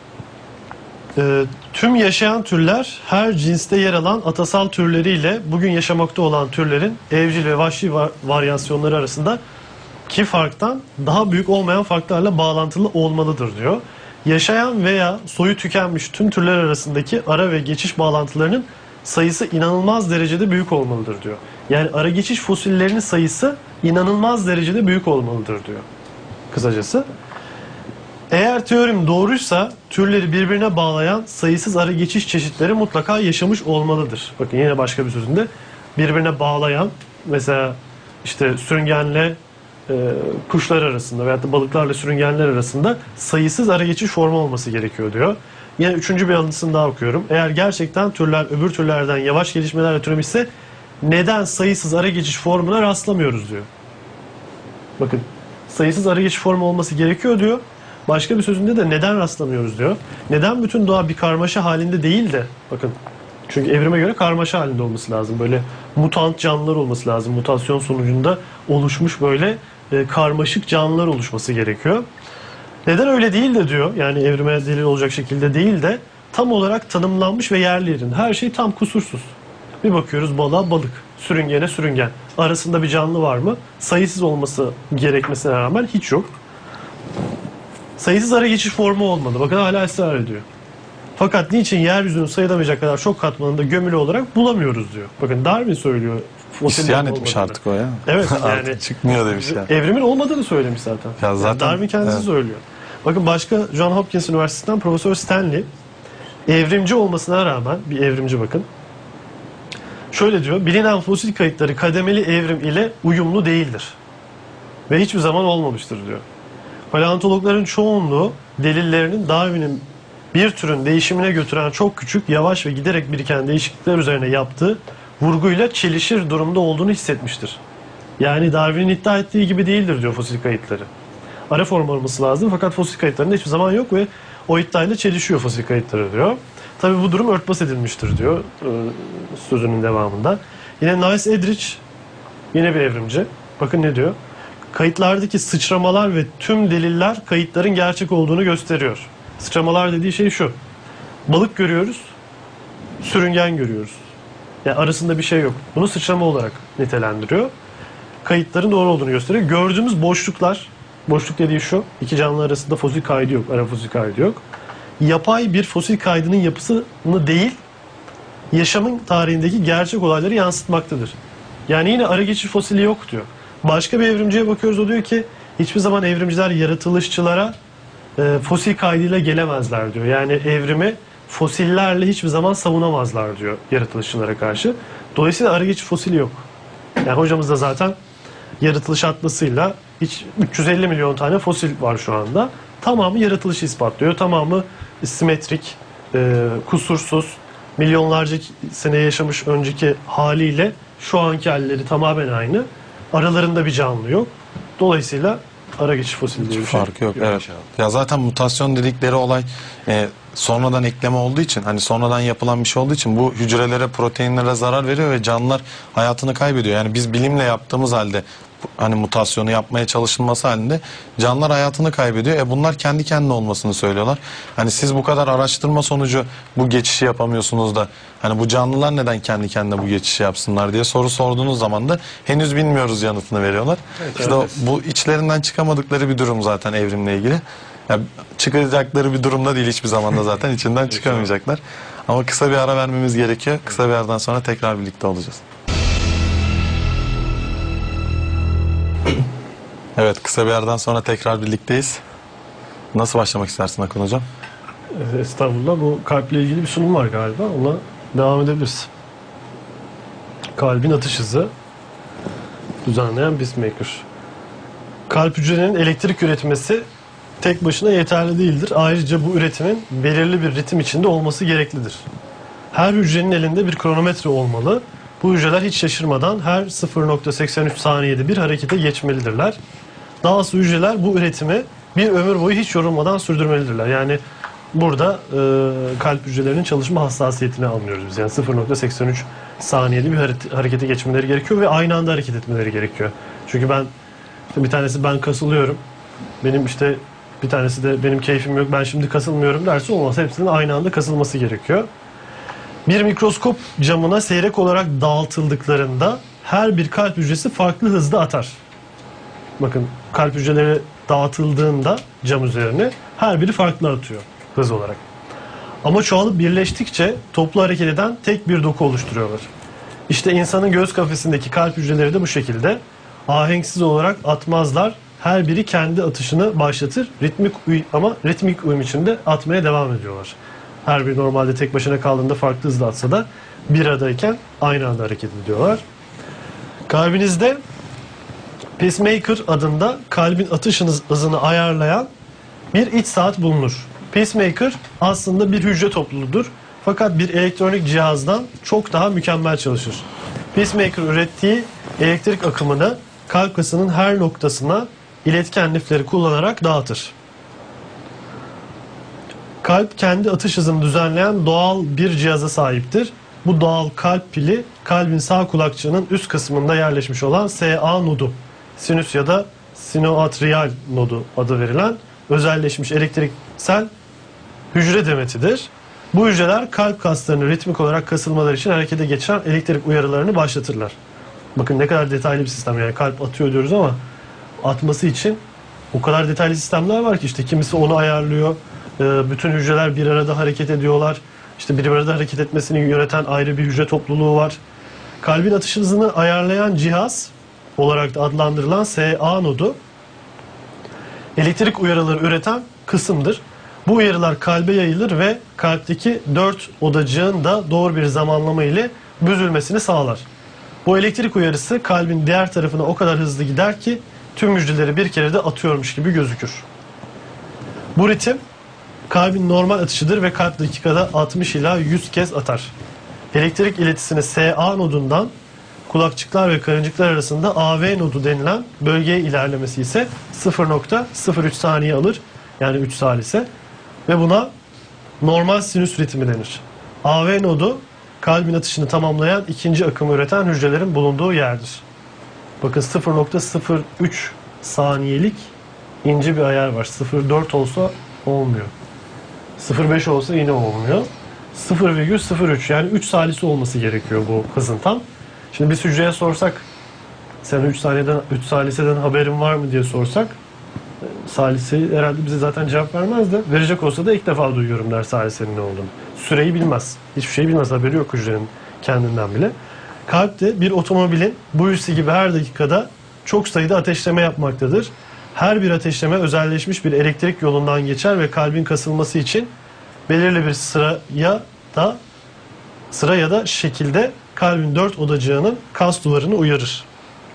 Tüm yaşayan türler her cinste yer alan atasal türleriyle bugün yaşamakta olan türlerin evcil ve vahşi varyasyonları arasında ki farktan daha büyük olmayan farklarla bağlantılı olmalıdır diyor. Yaşayan veya soyu tükenmiş tüm türler arasındaki ara ve geçiş bağlantılarının sayısı inanılmaz derecede büyük olmalıdır diyor. Yani ara geçiş fosillerinin sayısı inanılmaz derecede büyük olmalıdır diyor. Kısacası. Eğer teorim doğruysa türleri birbirine bağlayan sayısız ara geçiş çeşitleri mutlaka yaşamış olmalıdır. Bakın yine başka bir sözünde birbirine bağlayan, mesela işte sürüngenle kuşlar arasında veyahut da balıklarla sürüngenler arasında sayısız ara geçiş formu olması gerekiyor diyor. Yine üçüncü bir alıntısını daha okuyorum. Eğer gerçekten türler öbür türlerden yavaş gelişmelerle türemişse neden sayısız ara geçiş formuna rastlamıyoruz diyor. Bakın sayısız ara geçiş formu olması gerekiyor diyor. Başka bir sözünde de neden rastlamıyoruz diyor. Neden bütün doğa bir karmaşa halinde değil de, bakın çünkü evrime göre karmaşa halinde olması lazım. Böyle mutant canlılar olması lazım. Mutasyon sonucunda oluşmuş böyle karmaşık canlılar oluşması gerekiyor. Neden öyle değil de diyor, yani evrime delil olacak şekilde değil de tam olarak tanımlanmış ve yerli yerinde. Her şey tam kusursuz. Bir bakıyoruz balığa balık, sürüngene sürüngen. Arasında bir canlı var mı? Sayısız olması gerekmesine rağmen hiç yok. Sayısız ara geçiş formu olmadı. Bakın hala ısrar ediyor. Fakat niçin yeryüzünün sayılamayacak kadar çok katmanında gömülü olarak bulamıyoruz diyor. Bakın Darwin söylüyor. İsyan etmiş artık o ya. Evet yani. Artık çıkmıyor demiş ya. Evrimin olmadığını söylemiş zaten. Ya zaten Yani Darwin kendisi söylüyor. Bakın başka John Hopkins Üniversitesi'nden Profesör Stanley evrimci olmasına rağmen, bir evrimci bakın. Şöyle diyor, bilinen fosil kayıtları kademeli evrim ile uyumlu değildir. Ve hiçbir zaman olmamıştır diyor. Paleontologların çoğunluğu delillerinin Darwin'in bir türün değişimine götüren çok küçük, yavaş ve giderek biriken değişiklikler üzerine yaptığı vurguyla çelişir durumda olduğunu hissetmiştir. Yani Darwin'in iddia ettiği gibi değildir diyor fosil kayıtları. Ara form olması lazım fakat fosil kayıtlarında hiçbir zaman yok ve o iddiayla çelişiyor fosil kayıtları diyor. Tabii bu durum örtbas edilmiştir diyor sözünün devamında. Yine Niles Eldredge, yine bir evrimci. Bakın ne diyor? Kayıtlardaki sıçramalar ve tüm deliller kayıtların gerçek olduğunu gösteriyor. Sıçramalar dediği şey şu. Balık görüyoruz, sürüngen görüyoruz. Yani arasında bir şey yok. Bunu sıçrama olarak nitelendiriyor. Kayıtların doğru olduğunu gösteriyor. Gördüğümüz boşluklar, boşluk dediği şu, iki canlı arasında fosil kaydı yok, ara fosil kaydı yok. Yapay bir fosil kaydının yapısını değil, yaşamın tarihindeki gerçek olayları yansıtmaktadır. Yani yine ara geçiş fosili yok diyor. Başka bir evrimciye bakıyoruz, o diyor ki hiçbir zaman evrimciler yaratılışçılara fosil kaydıyla gelemezler diyor. Yani evrimi fosillerle hiçbir zaman savunamazlar diyor yaratılışçılara karşı. Dolayısıyla ara geçiş fosili yok. Yani hocamız da zaten yaratılış atlasıyla hiç 350 milyon tane fosil var şu anda. Tamamı yaratılışı ispatlıyor. Tamamı simetrik, kusursuz, milyonlarca sene yaşamış önceki haliyle şu anki halleri tamamen aynı. Aralarında bir canlı yok. Dolayısıyla ara geçiş fosili diye bir şey farkı yok. Evet. Ya zaten mutasyon dedikleri olay sonradan ekleme olduğu için, hani sonradan yapılan bir şey olduğu için bu hücrelere, proteinlere zarar veriyor ve canlılar hayatını kaybediyor. Yani biz bilimle yaptığımız halde hani mutasyonu yapmaya çalışılması halinde canlılar hayatını kaybediyor. Bunlar kendi kendine olmasını söylüyorlar. Hani siz bu kadar araştırma sonucu bu geçişi yapamıyorsunuz da hani bu canlılar neden kendi kendine bu geçişi yapsınlar diye soru sorduğunuz zaman da henüz bilmiyoruz yanıtını veriyorlar. Evet, işte bu içlerinden çıkamadıkları bir durum zaten evrimle ilgili. Yani çıkacakları bir durumda değil hiçbir zamanda zaten. İçinden çıkamayacaklar. Ama kısa bir ara vermemiz gerekiyor. Kısa bir aradan sonra tekrar birlikte olacağız. Evet, kısa bir aradan sonra tekrar birlikteyiz. Nasıl başlamak istersin Akın Hocam? Estağfurullah. Bu kalple ilgili bir sunum var galiba. Ona devam edebiliriz. Kalbin atış hızı düzenleyen pacemaker. Kalp hücrelerinin elektrik üretmesi tek başına yeterli değildir. Ayrıca bu üretimin belirli bir ritim içinde olması gereklidir. Her hücrenin elinde bir kronometre olmalı. Bu hücreler hiç şaşırmadan her 0.83 saniyede bir harekete geçmelidirler. Dahası hücreler bu üretimi bir ömür boyu hiç yorulmadan sürdürmelidirler. Yani burada kalp hücrelerinin çalışma hassasiyetini anlıyoruz biz. Yani 0.83 saniyede bir harekete geçmeleri gerekiyor ve aynı anda hareket etmeleri gerekiyor. Çünkü bir tanesi ben kasılıyorum. Bir tanesi de benim keyfim yok, ben şimdi kasılmıyorum derse olmaz. Hepsinin aynı anda kasılması gerekiyor. Bir mikroskop camına seyrek olarak dağıtıldıklarında her bir kalp hücresi farklı hızda atar. Bakın, kalp hücreleri dağıtıldığında cam üzerine her biri farklı atıyor hız olarak. Ama çoğalıp birleştikçe toplu hareket eden tek bir doku oluşturuyorlar. İşte insanın göğüs kafesindeki kalp hücreleri de bu şekilde ahenksiz olarak atmazlar. Her biri kendi atışını başlatır. Ritmik uyum içinde atmaya devam ediyorlar. Her biri normalde tek başına kaldığında farklı hızla atsa da bir aradayken aynı anda hareket ediyorlar. Kalbinizde pacemaker adında kalbin atış hızını ayarlayan bir iç saat bulunur. Pacemaker aslında bir hücre topluluğudur. Fakat bir elektronik cihazdan çok daha mükemmel çalışır. Pacemaker ürettiği elektrik akımını kalp kasının her noktasına iletken lifleri kullanarak dağıtır. Kalp kendi atış hızını düzenleyen doğal bir cihaza sahiptir. Bu doğal kalp pili kalbin sağ kulakçığının üst kısmında yerleşmiş olan SA nodu, sinüs ya da sinoatrial nodu adı verilen özelleşmiş elektriksel hücre demetidir. Bu hücreler kalp kaslarını ritmik olarak kasılmaları için harekete geçiren elektrik uyarılarını başlatırlar. Bakın ne kadar detaylı bir sistem, yani kalp atıyor diyoruz ama atması için o kadar detaylı sistemler var ki işte kimisi onu ayarlıyor. Bütün hücreler bir arada hareket ediyorlar. İşte bir arada hareket etmesini yöneten ayrı bir hücre topluluğu var. Kalbin atış hızını ayarlayan cihaz olarak da adlandırılan SA nodu elektrik uyarıları üreten kısımdır. Bu uyarılar kalbe yayılır ve kalpteki 4 odacığın da doğru bir zamanlama ile büzülmesini sağlar. Bu elektrik uyarısı kalbin diğer tarafına o kadar hızlı gider ki tüm hücreleri bir kere de atıyormuş gibi gözükür. Bu ritim kalbin normal atışıdır ve kalp dakikada 60 ila 100 kez atar. Elektrik iletisini SA nodundan kulakçıklar ve karıncıklar arasında AV nodu denilen bölgeye ilerlemesi ise 0.03 saniye alır. Yani 3 salise. Ve buna normal sinüs ritmi denir. AV nodu kalbin atışını tamamlayan ikinci akımı üreten hücrelerin bulunduğu yerdir. Bakın 0.03 saniyelik ince bir ayar var. 0.4 olsa olmuyor. 0.5 olsa yine olmuyor. 0,03 yani 3 salise olması gerekiyor bu hızın tam. Şimdi biz hücreye sorsak sen 3 saliseden haberin var mı diye sorsak saliseyi herhalde bize zaten cevap vermez de verecek olsa da ilk defa duyuyorum der salisenin ne olduğunu. Süreyi bilmez. Hiçbir şey bilmez. Haberi yok hücrenin kendinden bile. Kalp de bir otomobilin buyusu gibi her dakikada çok sayıda ateşleme yapmaktadır. Her bir ateşleme özelleşmiş bir elektrik yolundan geçer ve kalbin kasılması için belirli bir sıra ya da şekilde kalbin 4 odacığının kas duvarını uyarır.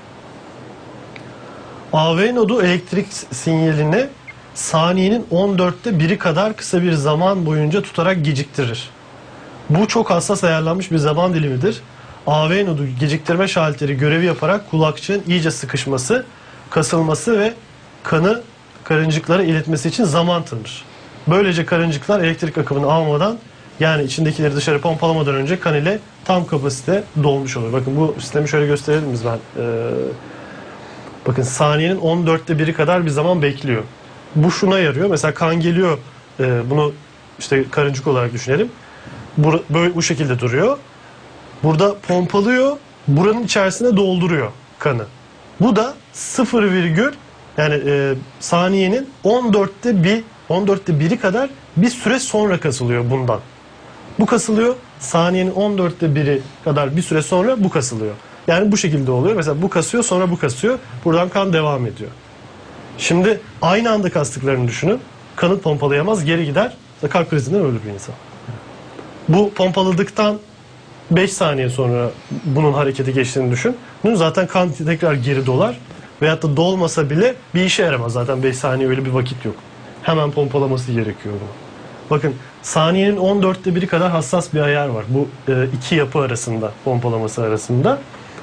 AV nodu elektrik sinyalini saniyenin 14'te 1'i kadar kısa bir zaman boyunca tutarak geciktirir. Bu çok hassas ayarlanmış bir zaman dilimidir. AV nodu geciktirme şalteri görevi yaparak kulakçığın iyice sıkışması, kasılması ve kanı karıncıklara iletmesi için zaman tanır. Böylece karıncıklar elektrik akımını almadan, yani içindekileri dışarı pompalamadan önce kan ile tam kapasite dolmuş olur. Bakın bu sistemi şöyle gösterelim biz bakın saniyenin 14'te 1'i kadar bir zaman bekliyor. Bu şuna yarıyor. Mesela kan geliyor, bunu işte karıncık olarak düşünelim. Böyle bu şekilde duruyor. Burada pompalıyor, buranın içerisine dolduruyor kanı. Bu da 0, yani saniyenin 14'te 1 14'te 1'i kadar bir süre sonra kasılıyor bundan. Bu kasılıyor. Saniyenin 14'te 1'i kadar bir süre sonra bu kasılıyor. Yani bu şekilde oluyor. Mesela bu kasıyor, sonra bu kasıyor. Buradan kan devam ediyor. Şimdi aynı anda kastıklarını düşünün. Kanı pompalayamaz, geri gider. Kalp krizinden ölür bir insan. Bu pompaladıktan 5 saniye sonra bunun hareketi geçtiğini düşün. Zaten kan tekrar geri dolar. Veyahut da dolmasa bile bir işe yaramaz. Zaten 5 saniye öyle bir vakit yok. Hemen pompalaması gerekiyor bunu. Bakın saniyenin 14'te 1'i kadar hassas bir ayar var. Bu iki yapı arasında, pompalaması arasında.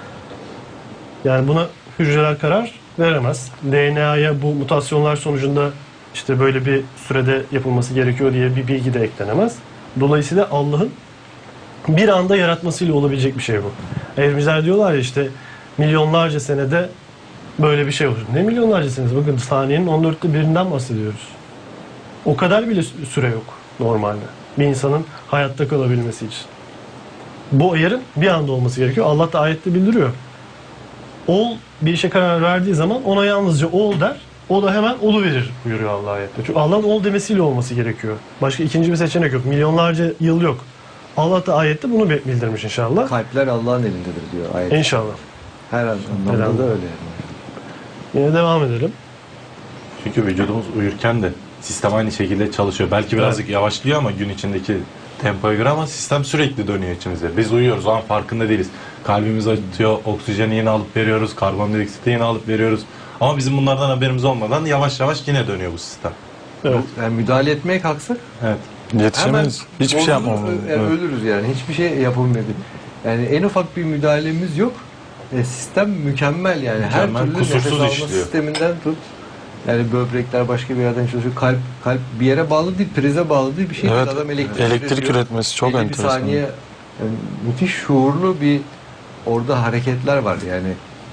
Yani buna hücreler karar veremez. DNA'ya bu mutasyonlar sonucunda işte böyle bir sürede yapılması gerekiyor diye bir bilgi de eklenemez. Dolayısıyla Allah'ın bir anda yaratmasıyla olabilecek bir şey bu. Evrimciler diyorlar ya işte milyonlarca senede böyle bir şey olur. Ne milyonlarca senesi? Bakın saniyenin 14'te 1'inden bahsediyoruz. O kadar bile süre yok normalde. Bir insanın hayatta kalabilmesi için. Bu ayarın bir anda olması gerekiyor. Allah da ayette bildiriyor. Ol bir işe karar verdiği zaman ona yalnızca ol der. O da hemen olu verir buyuruyor Allah ayette. Çünkü Allah'ın ol demesiyle olması gerekiyor. Başka ikinci bir seçenek yok. Milyonlarca yıl yok. Allah da ayette bunu bildirmiş inşallah. Kalpler Allah'ın elindedir diyor ayet. İnşallah. Her anlamda da öyle. Yine devam edelim. Çünkü vücudumuz uyurken de sistem aynı şekilde çalışıyor. Belki birazcık yavaşlıyor ama gün içindeki tempoya göre, ama sistem sürekli dönüyor içimizde. Biz uyuyoruz, o an farkında değiliz. Kalbimiz atıyor, oksijeni yine alıp veriyoruz, karbondioksiti yine alıp veriyoruz. Ama bizim bunlardan haberimiz olmadan yavaş yavaş yine dönüyor bu sistem. Evet. Yani müdahale etmeye kalksak Evet. Yetişemeyiz. Hiçbir şey yapmamız. ölürüz yani. Hiçbir şey yapılmıyor. Yani en ufak bir müdahalemiz yok. Sistem mükemmel yani. Mükemmel, Her türlü kusursuz nefes alma işliyor. sisteminden tut. Yani böbrekler başka bir yerden çalışıyor. Kalp bir yere bağlı değil, prize bağlı değil bir şey. Evet, Adam elektrik üretiyor. üretmesi çok Belli bir enteresan. saniye yani müthiş şuurlu bir orada hareketler var yani.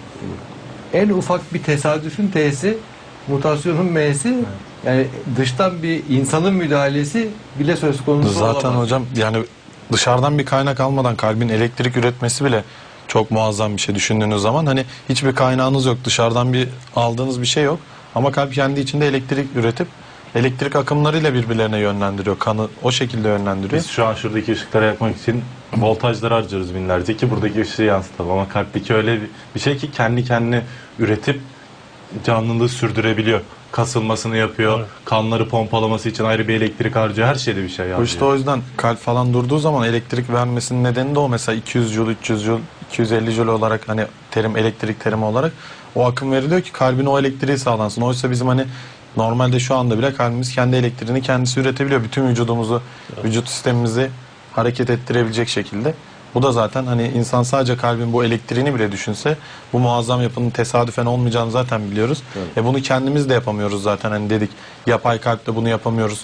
En ufak bir tesadüfün T'si, mutasyonun M'si, yani dıştan bir insanın müdahalesi bile söz konusu Zaten olamaz. hocam yani dışarıdan bir kaynak almadan kalbin elektrik üretmesi bile çok muazzam bir şey düşündüğünüz zaman. Hani hiçbir kaynağınız yok, dışarıdan bir aldığınız bir şey yok. Ama kalp kendi içinde elektrik üretip elektrik akımlarıyla birbirlerine yönlendiriyor. Kanı o şekilde yönlendiriyor. Biz şu an şuradaki ışıkları yakmak için voltajları harcarız binlerce ki buradaki ışığı yansıtalım. Ama kalpteki öyle bir şey ki kendi kendine üretip canlılığı sürdürebiliyor. Kasılmasını yapıyor. Evet. Kanları pompalaması için ayrı bir elektrik harcıyor. Her şeyde bir şey Bu harcıyor. işte o yüzden kalp falan durduğu zaman elektrik vermesinin nedeni de o. Mesela 200 Joule, 300 Joule, 250 Joule olarak hani terim, elektrik terimi olarak o akım veriliyor ki kalbin o elektriği sağlansın. Oysa bizim hani normalde şu anda bile kalbimiz kendi elektriğini kendisi üretebiliyor. Bütün vücudumuzu, vücut sistemimizi hareket ettirebilecek şekilde. Bu da zaten hani insan sadece kalbin bu elektriğini bile düşünse bu muazzam yapının tesadüfen olmayacağını zaten biliyoruz. Evet. Bunu kendimiz de yapamıyoruz zaten hani dedik. Yapay kalple bunu yapamıyoruz.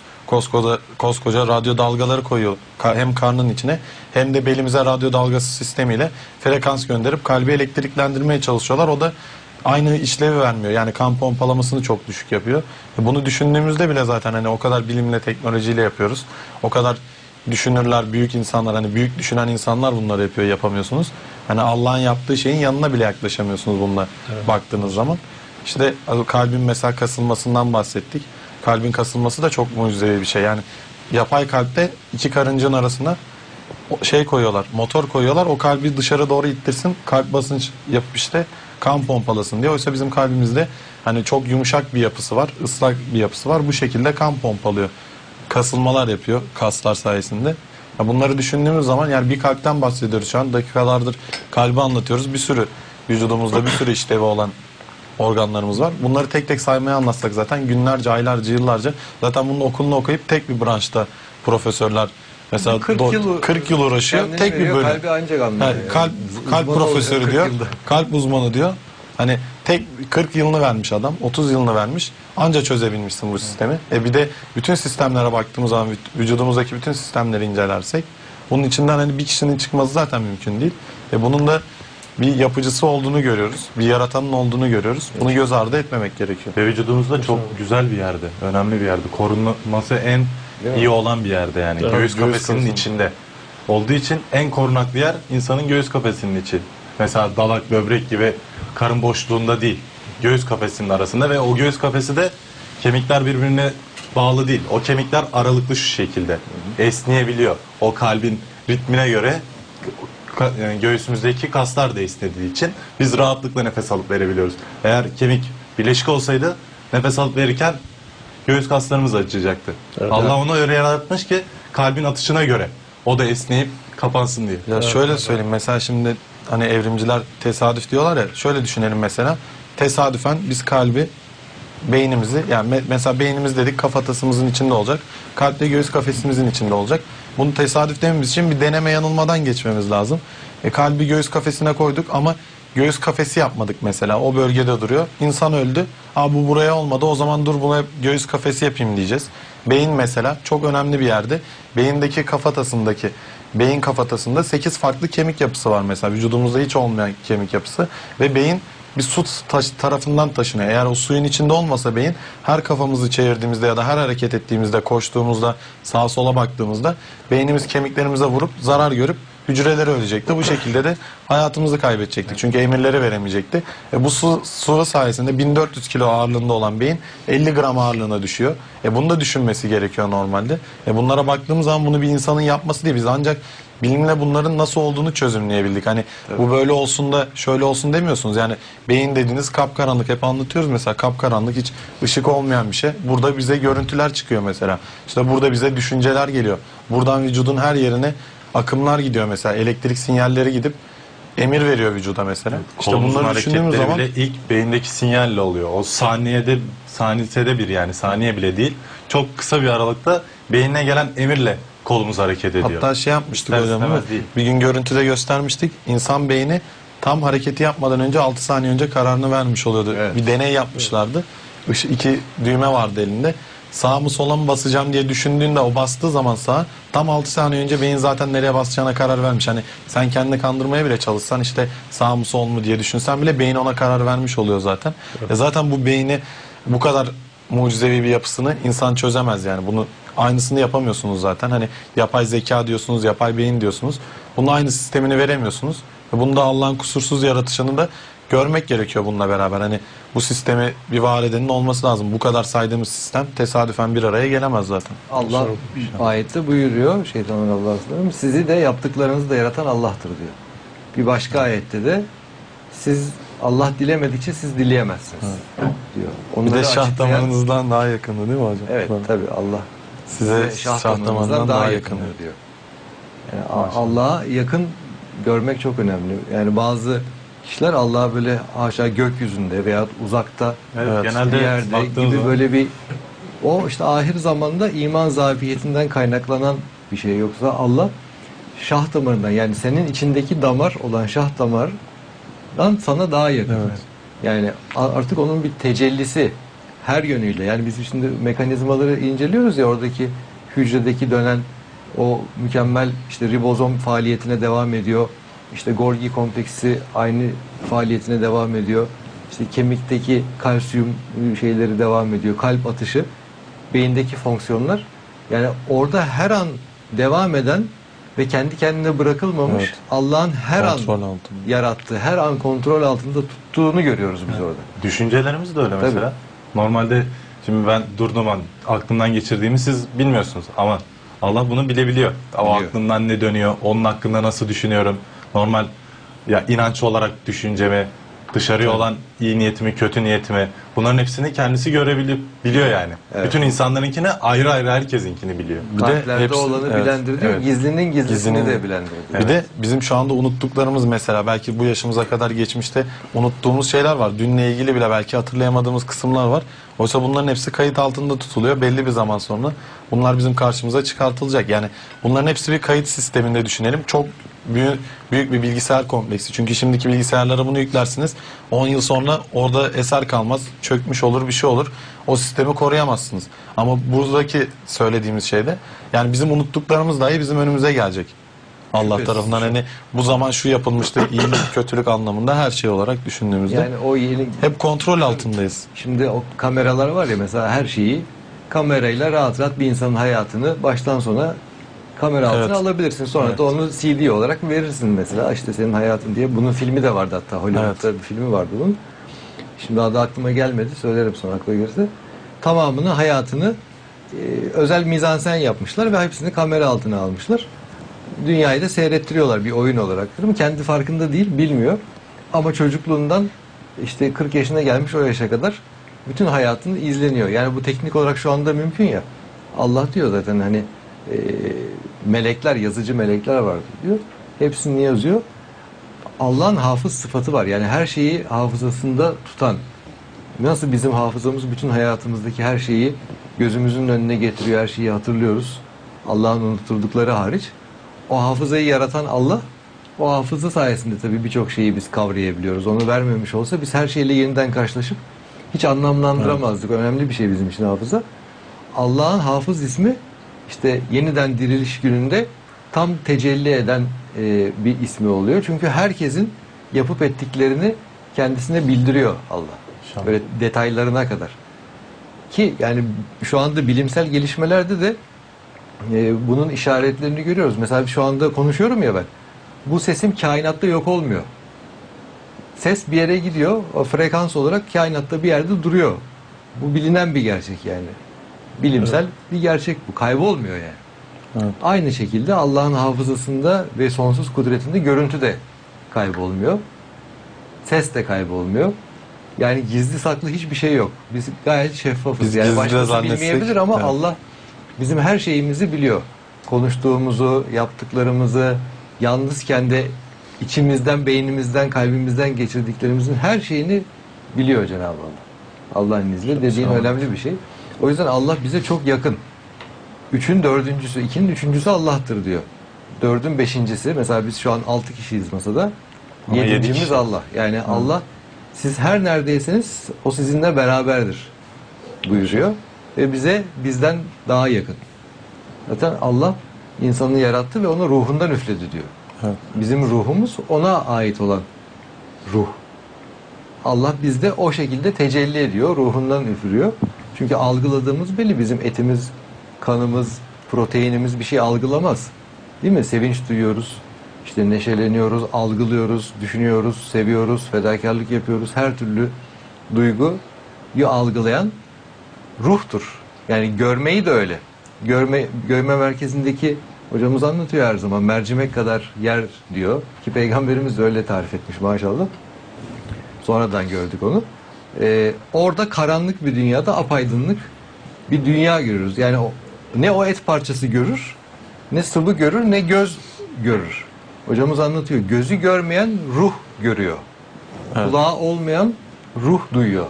Koskoca radyo dalgaları koyuyor hem karnın içine hem de belimize radyo dalgası sistemiyle frekans gönderip kalbi elektriklendirmeye çalışıyorlar. O da aynı işlevi vermiyor. Yani kan pompalamasını çok düşük yapıyor. Bunu düşündüğümüzde bile zaten hani o kadar bilimle, teknolojiyle yapıyoruz. O kadar düşünürler, büyük insanlar, hani büyük düşünen insanlar bunları yapıyor, yapamıyorsunuz. Hani Allah'ın yaptığı şeyin yanına bile yaklaşamıyorsunuz bununla baktığınız zaman. İşte kalbin mesela kasılmasından bahsettik. Kalbin kasılması da çok mucizevi bir şey. Yani yapay kalpte iki karıncın arasına şey koyuyorlar, motor koyuyorlar. O kalbi dışarı doğru ittirsin, kalp basınç yapıp işte kan pompalasın diye. Oysa bizim kalbimizde hani çok yumuşak bir yapısı var, ıslak bir yapısı var. Bu şekilde kan pompalıyor. Kasılmalar yapıyor kaslar sayesinde. Ya bunları düşündüğümüz zaman yani bir kalpten bahsediyoruz şu an. Dakikalardır kalbi anlatıyoruz. Bir sürü vücudumuzda bir sürü işlevi olan organlarımız var. Bunları tek tek saymaya anlatsak zaten günlerce, aylarca, yıllarca zaten bunun okulunu okuyup tek bir branşta profesörler mesela 40 yıl uğraşıyor. Tek bir bölüm. Kalbi ancak anlıyor. Yani kalp profesörü diyor. Kalp uzmanı diyor. Hani tek 40 yılını vermiş adam, 30 yılını vermiş. Anca çözebilmişsin bu sistemi. Bir de bütün sistemlere baktığımız zaman vücudumuzdaki bütün sistemleri incelersek bunun içinden hani bir kişinin çıkması zaten mümkün değil. Bunun da bir yapıcısı olduğunu görüyoruz. Bir yaratanın olduğunu görüyoruz. Bunu göz ardı etmemek gerekiyor. Ve vücudumuzda çok güzel bir yerde, önemli bir yerde. Korunması en iyi olan bir yerde yani. Evet, Göğüs kafesinin kafesinin içinde. Olduğu için en korunaklı yer insanın göğüs kafesinin içi. Mesela dalak, böbrek gibi karın boşluğunda değil. Göğüs kafesinin arasında ve o göğüs kafesi de kemikler birbirine bağlı değil. O kemikler aralıklı şu şekilde esneyebiliyor. O kalbin ritmine göre yani göğsümüzdeki kaslar da esnediği için biz rahatlıkla nefes alıp verebiliyoruz. Eğer kemik birleşik olsaydı nefes alıp verirken göğüs kaslarımız acıyacaktı. Evet. Allah onu öyle yaratmış ki kalbin atışına göre o da esneyip kapansın diye. Ya şöyle söyleyeyim, mesela şimdi hani evrimciler tesadüf diyorlar ya, şöyle düşünelim mesela. Tesadüfen biz kalbi, beynimizi, yani mesela beynimiz dedik kafatasımızın içinde olacak. Kalp de göğüs kafesimizin içinde olacak. Bunu tesadüf dememiz için bir deneme yanılmadan geçmemiz lazım. Kalbi göğüs kafesine koyduk ama göğüs kafesi yapmadık mesela. O bölgede duruyor. İnsan öldü. Bu buraya olmadı. O zaman dur buna göğüs kafesi yapayım diyeceğiz. Beyin mesela çok önemli bir yerde. Beyindeki kafatasındaki, beyin kafatasında 8 farklı kemik yapısı var mesela. Vücudumuzda hiç olmayan kemik yapısı. Ve beyin bir su tarafından taşınıyor. Eğer o suyun içinde olmasa beyin, her kafamızı çevirdiğimizde ya da her hareket ettiğimizde, koştuğumuzda, sağa sola baktığımızda beynimiz kemiklerimize vurup zarar görüp hücreleri ölecekti. Bu şekilde de hayatımızı kaybedecektik. Çünkü emirleri veremeyecekti. Bu sıvı sayesinde 1400 kilo ağırlığında olan beyin 50 gram ağırlığına düşüyor. Bunu da düşünmesi gerekiyor normalde. Bunlara baktığımız zaman bunu bir insanın yapması değil. Biz ancak bilimle bunların nasıl olduğunu çözümleyebildik. Hani bu böyle olsun da şöyle olsun demiyorsunuz. Yani beyin dediğiniz kapkaranlık, hep anlatıyoruz mesela, kapkaranlık, hiç ışık olmayan bir şey. Burada bize görüntüler çıkıyor mesela. İşte burada bize düşünceler geliyor. Buradan vücudun her yerine akımlar gidiyor mesela. Elektrik sinyalleri gidip emir veriyor vücuda mesela. İşte Kolumuzun bunları düşündüğümüz hareketleri zaman bile ilk beyindeki sinyalle oluyor. O saniyede bir, yani saniye bile değil. Çok kısa bir aralıkta beynine gelen emirle kolumuz hareket ediyor. hatta şey yapmıştık İster hocam, istemez değil. bir gün görüntüde göstermiştik. İnsan beyni tam hareketi yapmadan önce 6 saniye önce kararını vermiş oluyordu. Evet. Bir deney yapmışlardı. İki düğme vardı elinde. Sağ mı sola mı basacağım diye düşündüğünde o bastığı zaman sağa, tam 6 saniye önce beyin zaten nereye basacağına karar vermiş. Hani sen kendini kandırmaya bile çalışsan, işte sağ mı sol mu diye düşünsen bile beyin ona karar vermiş oluyor zaten. Zaten bu beyni, bu kadar mucizevi bir yapısını insan çözemez yani. Bunu aynısını yapamıyorsunuz zaten. Hani yapay zeka diyorsunuz, yapay beyin diyorsunuz. Bunun aynı sistemini veremiyorsunuz. Ve bunu da Allah'ın kusursuz yaratışını da görmek gerekiyor bununla beraber. Hani bu sistemi bir var edenin olması lazım. Bu kadar saydığımız sistem tesadüfen bir araya gelemez zaten. Allah ayette buyuruyor, şeytanın Allah'ın, sizi de yaptıklarınızı da yaratan Allah'tır diyor. Bir başka ayette de siz, Allah dilemedikçe siz dileyemezsiniz diyor. Bir Onları de şah açıklayan- damarınızdan daha yakındı değil mi hocam? Evet tabii, Allah Size şah şah damarından damarınızdan daha daha yakındır. yakındır diyor. Yani Allah'a yakın görmek çok önemli. Yani bazı kişiler Allah'a böyle haşa gökyüzünde veya uzakta Evet, bir genelde yerde baktığınız gibi zaman böyle bir, o işte ahir zamanda iman zafiyetinden kaynaklanan bir şey. Yoksa Allah şah damarından, yani senin içindeki damar olan şah damardan sana daha yakın. Evet. Yani artık onun bir tecellisi her yönüyle. Yani biz şimdi mekanizmaları inceliyoruz ya, oradaki hücredeki dönen o mükemmel işte ribozom faaliyetine devam ediyor. İşte Golgi kompleksi aynı faaliyetine devam ediyor. İşte kemikteki kalsiyum şeyleri devam ediyor. Kalp atışı, beyindeki fonksiyonlar. Yani orada her an devam eden ve kendi kendine bırakılmamış, Evet. Allah'ın her Kontrol an altında. yarattığı, her an kontrol altında tuttuğunu görüyoruz biz orada. düşüncelerimiz de öyle mesela. Normalde şimdi ben durduğum an aklımdan geçirdiğimi siz bilmiyorsunuz ama Allah bunu bilebiliyor. O Biliyor. aklımdan ne dönüyor, onun hakkında nasıl düşünüyorum. Normal ya inanç olarak düşüncemi, dışarıya olan iyi niyetimi, kötü niyetimi, bunların hepsini kendisi görebiliyor yani. Evet. Bütün insanlarınkini ayrı ayrı herkesinkini biliyor. Bir de Kalplerde hepsi- olanı evet, bilendir diyor. evet. Gizlinin gizlisini Gizlinin- de bilendir diyor. Bir de bizim şu anda unuttuklarımız, mesela belki bu yaşımıza kadar geçmişte unuttuğumuz şeyler var. Dünle ilgili bile belki hatırlayamadığımız kısımlar var. Oysa bunların hepsi kayıt altında tutuluyor belli bir zaman sonra. Bunlar bizim karşımıza çıkartılacak. Yani bunların hepsi bir kayıt sisteminde düşünelim. Çok büyük bir bilgisayar kompleksi. Çünkü şimdiki bilgisayarlara bunu yüklersiniz. 10 yıl sonra orada eser kalmaz. Çökmüş olur, bir şey olur. O sistemi koruyamazsınız. Ama buradaki söylediğimiz şeyde, yani bizim unuttuklarımız dahi bizim önümüze gelecek. Allah Şüphesiz. tarafından, hani bu zaman şu yapılmıştı, iyilik kötülük anlamında her şey olarak düşündüğümüzde Yani o yeni, hep kontrol altındayız. şimdi o kameralar var ya mesela, her şeyi kamerayla rahat rahat bir insanın hayatını baştan sona kamera altına Evet. alabilirsin. Sonra Evet. da onu CD olarak verirsin mesela. İşte senin hayatın diye. Bunun filmi de vardı hatta. Hollywood'da bir filmi vardı bunun. Şimdi adı aklıma gelmedi. Söylerim sonra aklıma gelirse. Tamamını, hayatını özel mizansen yapmışlar ve hepsini kamera altına almışlar. Dünyayı da seyrettiriyorlar bir oyun olarak. Değil mi? Kendi farkında değil, bilmiyor. Ama çocukluğundan işte 40 yaşına gelmiş o yaşa kadar bütün hayatını izleniyor. Yani bu teknik olarak şu anda mümkün ya. Allah diyor zaten hani melekler, yazıcı melekler vardır diyor. Hepsini yazıyor. Allah'ın hafız sıfatı var. Yani her şeyi hafızasında tutan. Nasıl bizim hafızamız bütün hayatımızdaki her şeyi gözümüzün önüne getiriyor, her şeyi hatırlıyoruz. Allah'ın unutturdukları hariç. O hafızayı yaratan Allah, o hafıza sayesinde tabii birçok şeyi biz kavrayabiliyoruz. Onu vermemiş olsa biz her şeyle yeniden karşılaşıp hiç anlamlandıramazdık. Önemli bir şey bizim için hafıza. Allah'ın hafız ismi işte yeniden diriliş gününde tam tecelli eden bir ismi oluyor. Çünkü herkesin yapıp ettiklerini kendisine bildiriyor Allah. İnşallah. Böyle detaylarına kadar. Ki yani şu anda bilimsel gelişmelerde de bunun işaretlerini görüyoruz. Mesela şu anda konuşuyorum ya ben. Bu sesim kainatta yok olmuyor. Ses bir yere gidiyor. O frekans olarak kainatta bir yerde duruyor. Bu bilinen bir gerçek yani. Bilimsel bir gerçek bu. Kaybolmuyor yani. Evet. Aynı şekilde Allah'ın hafızasında ve sonsuz kudretinde görüntü de kaybolmuyor. Ses de kaybolmuyor. Yani gizli saklı hiçbir şey yok. Biz gayet şeffafız. Biz Yani gizli de başkası zannetsek, bilmeyebilir ama evet. Allah bizim her şeyimizi biliyor. Konuştuğumuzu, yaptıklarımızı, yalnızken de içimizden, beynimizden, kalbimizden geçirdiklerimizin her şeyini biliyor Cenab-ı Allah. Allah'ın izniyle dediğin sağ olun. önemli bir şey. O yüzden Allah bize çok yakın. 3'ün 4.'sü, 2'nin 3.'sü Allah'tır diyor. 4'ün 5.'si, mesela biz şu an 6 kişiyiz masada. Ama 7 7.'miz kişi. Allah. Yani Allah, siz her neredeyseniz o sizinle beraberdir buyuruyor. Ve bize bizden daha yakın. Zaten Allah insanı yarattı ve ona ruhundan üfledi diyor. Evet. Bizim ruhumuz ona ait olan ruh. Allah bizde o şekilde tecelli ediyor, ruhundan üfürüyor. Çünkü algıladığımız belli, bizim etimiz, kanımız, proteinimiz bir şey algılamaz. Değil mi? Sevinç duyuyoruz, işte neşeleniyoruz, algılıyoruz, düşünüyoruz, seviyoruz, fedakarlık yapıyoruz. Her türlü duyguyu algılayan ruhtur. Yani görmeyi de öyle. Görme merkezindeki hocamız anlatıyor her zaman. Mercimek kadar yer diyor. Ki Peygamberimiz de öyle tarif etmiş maşallah. Sonradan gördük onu. Orada karanlık bir dünyada apaydınlık bir dünya görürüz. Yani ne o et parçası görür, ne sıvı görür, ne göz görür. Hocamız anlatıyor. Gözü görmeyen ruh görüyor. Evet. Kulağı olmayan ruh duyuyor.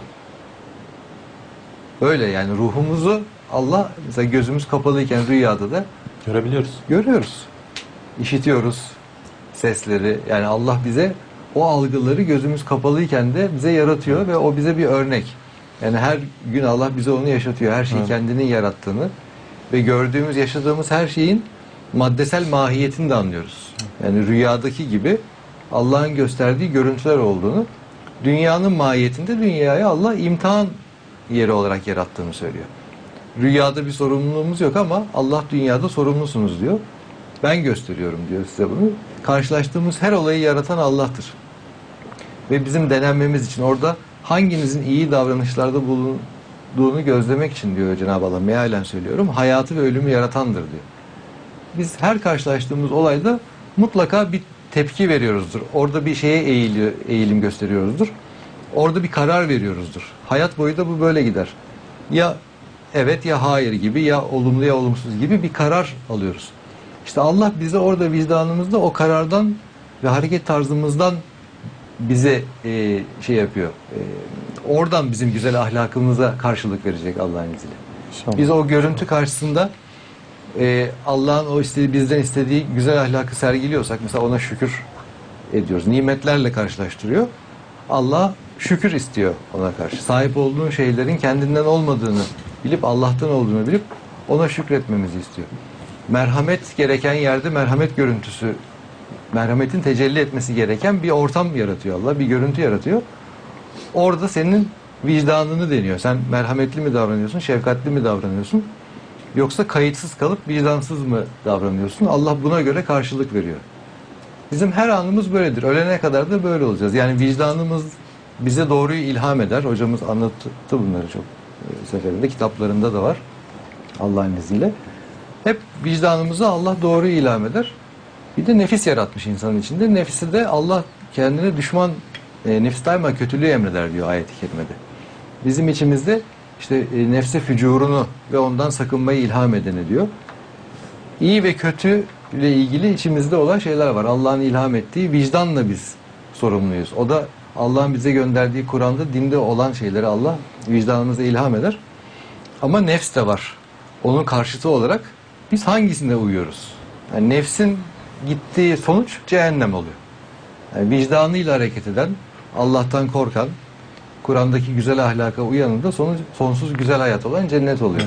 Öyle yani ruhumuzu Allah, mesela gözümüz kapalıyken rüyada da Görebiliyoruz. görüyoruz. İşitiyoruz sesleri. Yani Allah bize o algıları gözümüz kapalıyken de bize yaratıyor ve o bize bir örnek. Yani her gün Allah bize onu yaşatıyor. Her şeyi Evet. kendinin yarattığını ve gördüğümüz, yaşadığımız her şeyin maddesel mahiyetini de anlıyoruz. Yani rüyadaki gibi Allah'ın gösterdiği görüntüler olduğunu, dünyanın mahiyetinde dünyayı Allah imtihan yeri olarak yarattığını söylüyor. Rüyada bir sorumluluğumuz yok ama Allah dünyada sorumlusunuz diyor. Ben gösteriyorum diyor size bunu. Karşılaştığımız her olayı yaratan Allah'tır. Ve bizim denenmemiz için orada hanginizin iyi davranışlarda bulunduğunu gözlemek için diyor Cenab-ı Allah. Mealen söylüyorum. Hayatı ve ölümü yaratandır diyor. Biz her karşılaştığımız olayda mutlaka bir tepki veriyoruzdur. Orada bir şeye eğilim gösteriyoruzdur. Orada bir karar veriyoruzdur. Hayat boyu da bu böyle gider. Ya evet ya hayır gibi, ya olumlu ya olumsuz gibi bir karar alıyoruz. İşte Allah bize orada vicdanımızda o karardan ve hareket tarzımızdan bize şey yapıyor. Oradan bizim güzel ahlakımıza karşılık verecek Allah'ın izniyle. İnşallah. Biz o görüntü karşısında Allah'ın o bizden istediği güzel ahlakı sergiliyorsak mesela ona şükür ediyoruz. Nimetlerle karşılaştırıyor. Allah şükür istiyor ona karşı. Sahip olduğun şeylerin kendinden olmadığını bilip, Allah'tan olduğunu bilip ona şükretmemizi istiyor. Merhamet gereken yerde merhamet görüntüsü, merhametin tecelli etmesi gereken bir ortam yaratıyor Allah, bir görüntü yaratıyor. Orada senin vicdanını deniyor. Sen merhametli mi davranıyorsun, şefkatli mi davranıyorsun? Yoksa kayıtsız kalıp vicdansız mı davranıyorsun? Allah buna göre karşılık veriyor. Bizim her anımız böyledir. Ölene kadar da böyle olacağız. Yani vicdanımız bize doğruyu ilham eder. Hocamız anlattı bunları çok seferinde. Kitaplarında da var. Allah'ın izniyle. Hep vicdanımıza Allah doğruyu ilham eder. Bir de nefis yaratmış insanın içinde. Nefisi de Allah kendine düşman, nefis daima kötülüğü emreder diyor ayet-i kerimede. Bizim içimizde işte nefse fücurunu ve ondan sakınmayı ilham edeni diyor. İyi ve kötü ile ilgili içimizde olan şeyler var. Allah'ın ilham ettiği vicdanla biz sorumluyuz. O da Allah'ın bize gönderdiği Kur'an'da, dinde olan şeyleri Allah vicdanımıza ilham eder. Ama nefs de var. Onun karşıtı olarak biz hangisine uyuyoruz? Yani nefsin gittiği sonuç cehennem oluyor. Yani vicdanıyla hareket eden, Allah'tan korkan, Kur'an'daki güzel ahlaka uyanın da sonsuz güzel hayat olan cennet oluyor.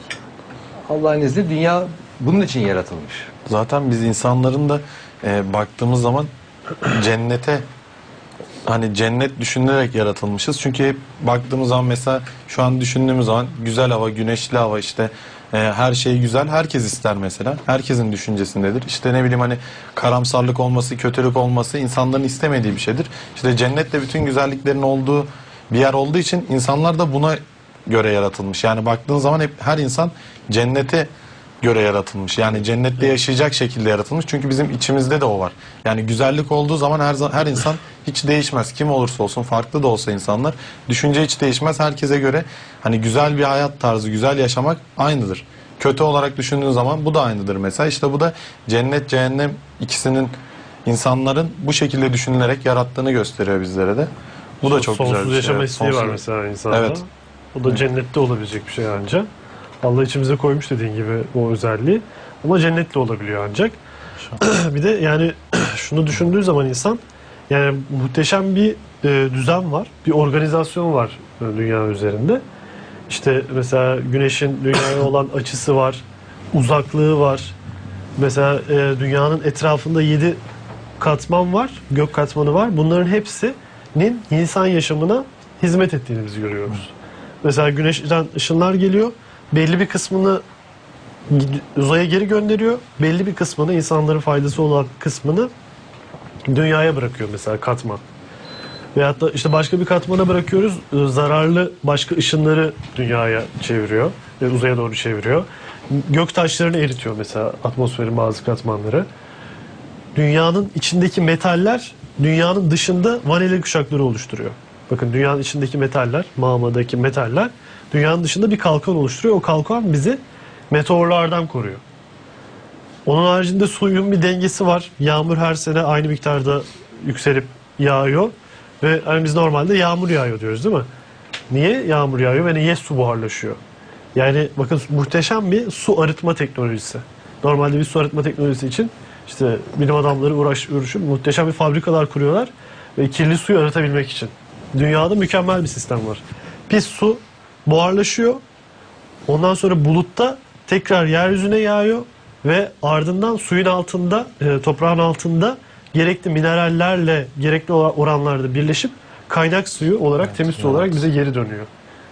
Allah'ın izniyle dünya bunun için yaratılmış. Zaten biz insanların da baktığımız zaman cennete, hani cennet düşünülerek yaratılmışız. Çünkü hep baktığımız zaman mesela şu an düşündüğümüz zaman güzel hava, güneşli hava, işte her şey güzel. Herkes ister mesela. Herkesin düşüncesindedir. İşte ne bileyim, hani karamsarlık olması, kötülük olması insanların istemediği bir şeydir. İşte cennette bütün güzelliklerin olduğu bir yer olduğu için insanlar da buna göre yaratılmış. Yani baktığın zaman hep her insan cennete göre yaratılmış. Yani cennette yaşayacak şekilde yaratılmış. Çünkü bizim içimizde de o var. Yani güzellik olduğu zaman her insan hiç değişmez. Kim olursa olsun, farklı da olsa insanlar, düşünce hiç değişmez. Herkese göre hani güzel bir hayat tarzı, güzel yaşamak aynıdır. Kötü olarak düşündüğün zaman bu da aynıdır mesela. İşte bu da cennet, cehennem ikisinin insanların bu şekilde düşünülerek yarattığını gösteriyor bizlere de. Bu da çok güzel bir şey. Sonsuz yaşama Evet, isteği var sonsuz. mesela insanda. Evet. O da cennette olabilecek bir şey ancak. Allah içimize koymuş dediğin gibi o özelliği. Ama cennette olabiliyor ancak. Bir de yani şunu düşündüğü zaman insan, yani muhteşem bir düzen var. Bir organizasyon var dünya üzerinde. İşte mesela güneşin dünyaya olan açısı var. Uzaklığı var. Mesela dünyanın etrafında 7 katman var. Gök katmanı var. Bunların hepsinin insan yaşamına hizmet ettiğini biz görüyoruz. Mesela güneşten ışınlar geliyor. Belli bir kısmını uzaya geri gönderiyor. Belli bir kısmını, insanların faydası olan kısmını dünyaya bırakıyor mesela katman. Veyahut da işte başka bir katmana bırakıyoruz. Zararlı başka ışınları dünyaya çeviriyor. Ve uzaya doğru çeviriyor. Gök taşlarını eritiyor mesela atmosferin bazı katmanları. Dünyanın içindeki metaller dünyanın dışında vanilya kuşakları oluşturuyor. Bakın, dünyanın içindeki metaller, mağmadaki metaller dünyanın dışında bir kalkan oluşturuyor. O kalkan bizi meteorlardan koruyor. Onun haricinde suyun bir dengesi var. Yağmur her sene aynı miktarda yükselip yağıyor. Ve hani biz normalde yağmur yağıyor diyoruz değil mi? Niye yağmur yağıyor ve niye su buharlaşıyor? Yani bakın, muhteşem bir su arıtma teknolojisi. Normalde bir su arıtma teknolojisi için işte bilim adamları uğraşıp muhteşem bir fabrikalar kuruyorlar ve kirli suyu arıtabilmek için. Dünyada mükemmel bir sistem var. Pis su buharlaşıyor. Ondan sonra bulutta tekrar yeryüzüne yağıyor ve ardından suyun altında, toprağın altında gerekli minerallerle gerekli oranlarda birleşip kaynak suyu olarak, temiz su olarak bize geri dönüyor.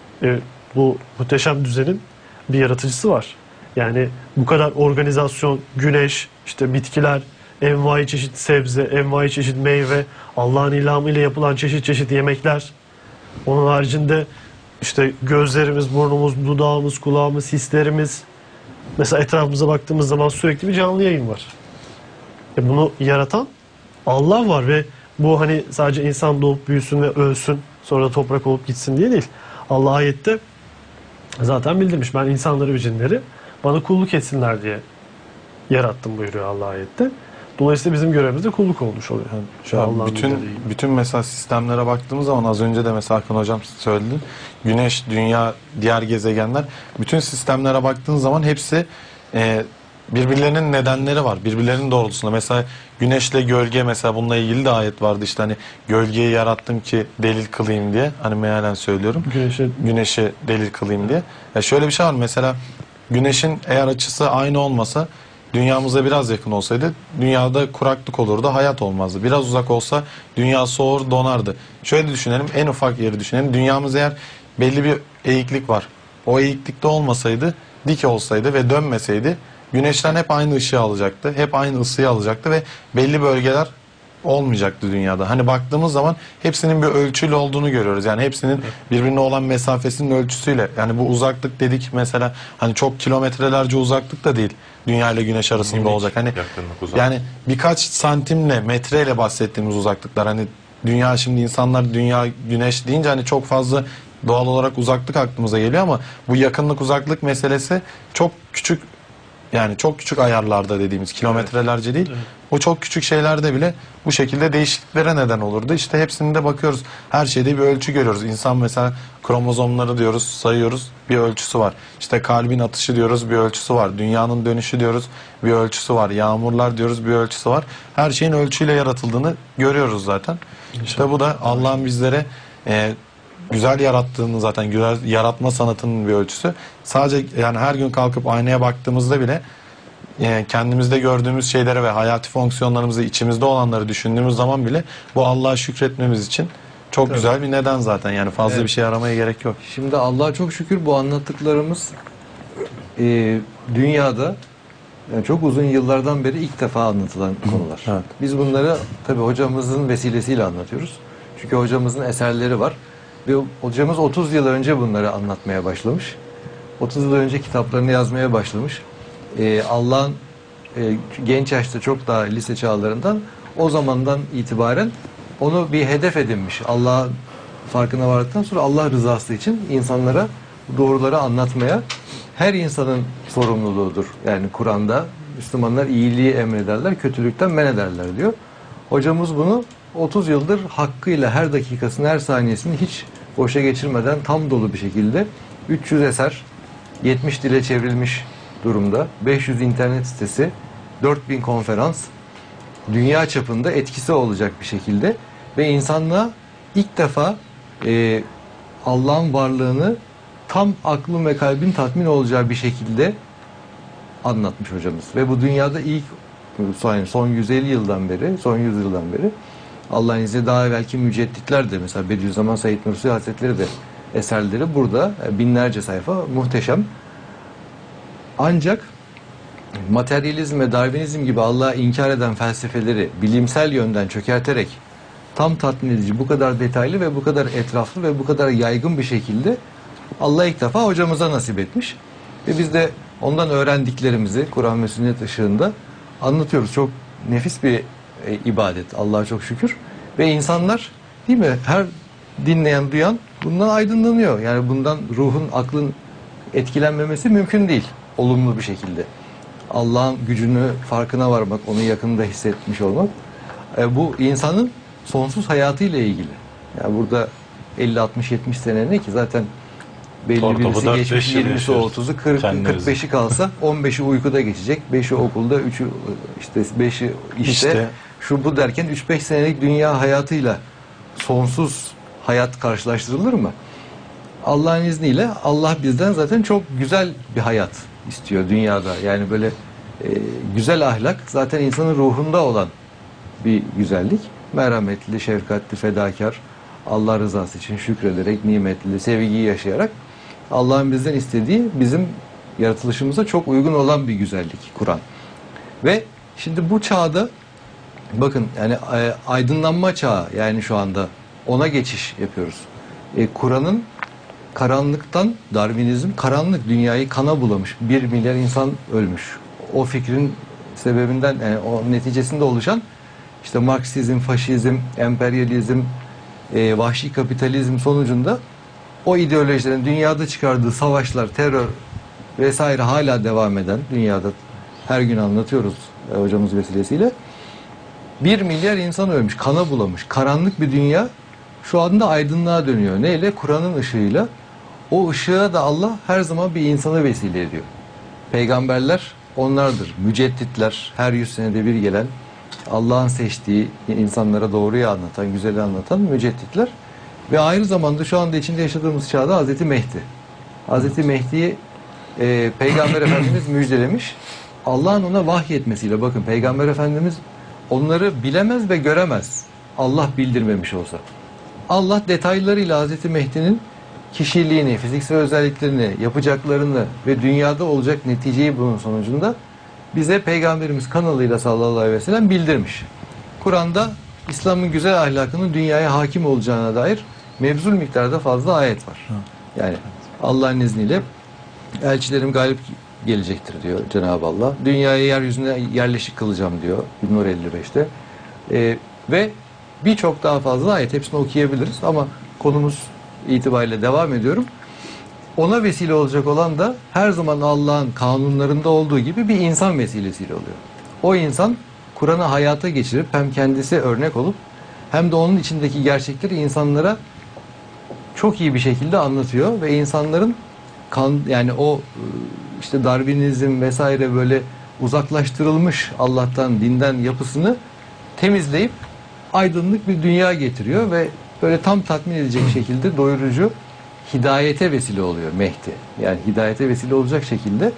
Bu muhteşem düzenin bir yaratıcısı var. Yani bu kadar organizasyon, güneş, işte bitkiler, envai çeşit sebze, envai çeşit meyve, Allah'ın ilhamıyla yapılan çeşit çeşit yemekler. Onun haricinde işte gözlerimiz, burnumuz, dudağımız, kulağımız, hislerimiz. Mesela etrafımıza baktığımız zaman sürekli bir canlı yayın var. Bunu yaratan Allah var ve bu hani sadece insan doğup büyüsün ve ölsün, sonra da toprak olup gitsin diye değil. Allah ayette zaten bildirmiş. Ben insanları ve cinleri bana kulluk etsinler diye yarattım buyuruyor Allah ayette. Dolayısıyla bizim görevimiz de kulluk olmuş oluyor. Şu an bütün mesela sistemlere baktığımız zaman, az önce de mesela Akın Hocam söyledi. Güneş, dünya, diğer gezegenler, bütün sistemlere baktığın zaman hepsi birbirlerinin nedenleri var. Birbirlerinin doğrultusunda. Mesela güneşle gölge, mesela bununla ilgili de ayet vardı, işte hani gölgeyi yarattım ki delil kılayım diye. Hani mealen söylüyorum. Güneşi delil kılayım diye. Ya şöyle bir şey var, mesela güneşin eğer açısı aynı olmasa, dünyamıza biraz yakın olsaydı dünyada kuraklık olurdu, hayat olmazdı. Biraz uzak olsa dünya soğur, donardı. Şöyle düşünelim, en ufak yeri düşünelim. Dünyamız eğer belli bir eğiklik var. O eğiklikte olmasaydı, dik olsaydı ve dönmeseydi, güneşten hep aynı ışığı alacaktı. Hep aynı ısıyı alacaktı ve belli bölgeler olmayacaktı dünyada. Hani baktığımız zaman hepsinin bir ölçüyle olduğunu görüyoruz. Yani hepsinin birbirine olan mesafesinin ölçüsüyle. Yani bu uzaklık dedik mesela, hani çok kilometrelerce uzaklık da değil. Dünya ile güneş arasında Minik olacak. Hani yakınlık, uzaklık. yani birkaç santimle, metreyle bahsettiğimiz uzaklıklar. Hani dünya, şimdi insanlar dünya güneş deyince hani çok fazla doğal olarak uzaklık aklımıza geliyor ama bu yakınlık uzaklık meselesi çok küçük, yani çok küçük ayarlarda dediğimiz kilometrelerce değil. O çok küçük şeylerde bile bu şekilde değişikliklere neden olurdu. İşte hepsinde bakıyoruz. Her şeyde bir ölçü görüyoruz. İnsan mesela kromozomları diyoruz, sayıyoruz. Bir ölçüsü var. İşte kalbin atışı diyoruz, bir ölçüsü var. Dünyanın dönüşü diyoruz, bir ölçüsü var. Yağmurlar diyoruz, bir ölçüsü var. Her şeyin ölçüyle yaratıldığını görüyoruz zaten. İşte bu da Allah'ın bizlere güzel yarattığını, zaten güzel yaratma sanatının bir ölçüsü. Sadece yani her gün kalkıp aynaya baktığımızda bile kendimizde gördüğümüz şeylere ve hayati fonksiyonlarımızı, içimizde olanları düşündüğümüz zaman bile bu Allah'a şükretmemiz için çok güzel bir neden zaten. Yani fazla bir şey aramaya gerek yok. Şimdi Allah'a çok şükür bu anlattıklarımız dünyada yani çok uzun yıllardan beri ilk defa anlatılan konular. Evet. Biz bunları tabii hocamızın vesilesiyle anlatıyoruz. Çünkü hocamızın eserleri var. Ve hocamız 30 yıl önce bunları anlatmaya başlamış. 30 yıl önce kitaplarını yazmaya başlamış. Allah'ın genç yaşta, çok daha lise çağlarından, o zamandan itibaren onu bir hedef edinmiş. Allah farkına vardıktan sonra Allah rızası için insanlara doğruları anlatmaya, her insanın sorumluluğudur. Yani Kur'an'da Müslümanlar iyiliği emrederler, kötülükten men ederler diyor. Hocamız bunu 30 yıldır hakkıyla her dakikasını, her saniyesini hiç boşa geçirmeden tam dolu bir şekilde 300 eser, 70 dile çevrilmiş durumda, 500 internet sitesi, 4000 konferans, dünya çapında etkisi olacak bir şekilde ve insanlığa ilk defa Allah'ın varlığını tam aklın ve kalbin tatmin olacağı bir şekilde anlatmış hocamız. Ve bu dünyada ilk son 150 yıldan beri, son 100 yıldan beri Allah'ın izniyle daha evvelki mücedditler de, mesela Bediüzzaman Said Nursi Hazretleri de eserleri burada, binlerce sayfa, muhteşem. Ancak materyalizm ve Darwinizm gibi Allah'ı inkar eden felsefeleri bilimsel yönden çökerterek tam tatmin edici, bu kadar detaylı ve bu kadar etraflı ve bu kadar yaygın bir şekilde Allah ilk defa hocamıza nasip etmiş. Ve biz de ondan öğrendiklerimizi Kur'an ve sünnet ışığında anlatıyoruz. Çok nefis bir ibadet, Allah'a çok şükür. Ve insanlar, değil mi, her dinleyen, duyan bundan aydınlanıyor. Yani bundan ruhun, aklın etkilenmemesi mümkün değil. Olumlu bir şekilde. Allah'ın gücünü farkına varmak, onu yakında hissetmiş olmak. Bu insanın sonsuz hayatıyla ilgili. Yani burada 50, 60, 70 sene ne ki, zaten belli Orada bu birisi 4-5 geçmiş, yıl 20'si, yaşıyoruz 30'u, 40'ı, kendimizi. 45'i kalsa 15'i uykuda geçecek, 5'i okulda, 3'ü işte 5'i işte, şu bu derken 3-5 senelik dünya hayatıyla sonsuz hayat karşılaştırılır mı? Allah'ın izniyle Allah bizden zaten çok güzel bir hayat istiyor dünyada. Yani böyle güzel ahlak zaten insanın ruhunda olan bir güzellik. Merhametli, şefkatli, fedakar, Allah rızası için şükrederek, nimetli, sevgiyi yaşayarak Allah'ın bizden istediği, bizim yaratılışımıza çok uygun olan bir güzellik Kur'an. Ve şimdi bu çağda bakın, yani aydınlanma çağı, yani şu anda ona geçiş yapıyoruz. Kur'an'ın karanlıktan, Darwinizm karanlık, dünyayı kana bulamış. 1 milyar insan ölmüş. O fikrin sebebinden, yani o neticesinde oluşan işte Marksizm, faşizm, emperyalizm, vahşi kapitalizm sonucunda o ideolojilerin dünyada çıkardığı savaşlar, terör vesaire hala devam eden, dünyada her gün anlatıyoruz hocamız vesilesiyle. 1 milyar insan ölmüş, kana bulamış. Karanlık bir dünya şu anda aydınlığa dönüyor. Neyle? Kur'an'ın ışığıyla. O ışığa da Allah her zaman bir insanı vesile ediyor. Peygamberler onlardır. Mücedditler, her 100 senede bir gelen, Allah'ın seçtiği, insanlara doğruyu anlatan, güzeli anlatan mücedditler. Ve aynı zamanda şu anda içinde yaşadığımız çağda Hazreti Mehdi. Hazreti Mehdi'yi Peygamber Efendimiz müjdelemiş. Allah'ın ona vahyetmesiyle, bakın Peygamber Efendimiz onları bilemez ve göremez. Allah bildirmemiş olsa. Allah detaylarıyla Hazreti Mehdi'nin kişiliğini, fiziksel özelliklerini, yapacaklarını ve dünyada olacak neticeyi bunun sonucunda bize Peygamberimiz kanalıyla sallallahu aleyhi ve sellem bildirmiş. Kur'an'da İslam'ın güzel ahlakının dünyaya hakim olacağına dair mevzul miktarda fazla ayet var. Yani Allah'ın izniyle elçilerim galip gelecektir diyor Cenab-ı Allah. Dünyayı yeryüzüne yerleşik kılacağım diyor Nur 55'te. Ve birçok daha fazla ayet, hepsini okuyabiliriz ama konumuz itibariyle devam ediyorum. Ona vesile olacak olan da her zaman Allah'ın kanunlarında olduğu gibi bir insan vesilesiyle oluyor. O insan Kur'an'ı hayata geçirip hem kendisi örnek olup hem de onun içindeki gerçekleri insanlara çok iyi bir şekilde anlatıyor ve insanların yani o işte Darwinizm vesaire böyle uzaklaştırılmış Allah'tan, dinden yapısını temizleyip aydınlık bir dünya getiriyor ve böyle tam tatmin edecek şekilde doyurucu hidayete vesile oluyor Mehdi. Yani hidayete vesile olacak şekilde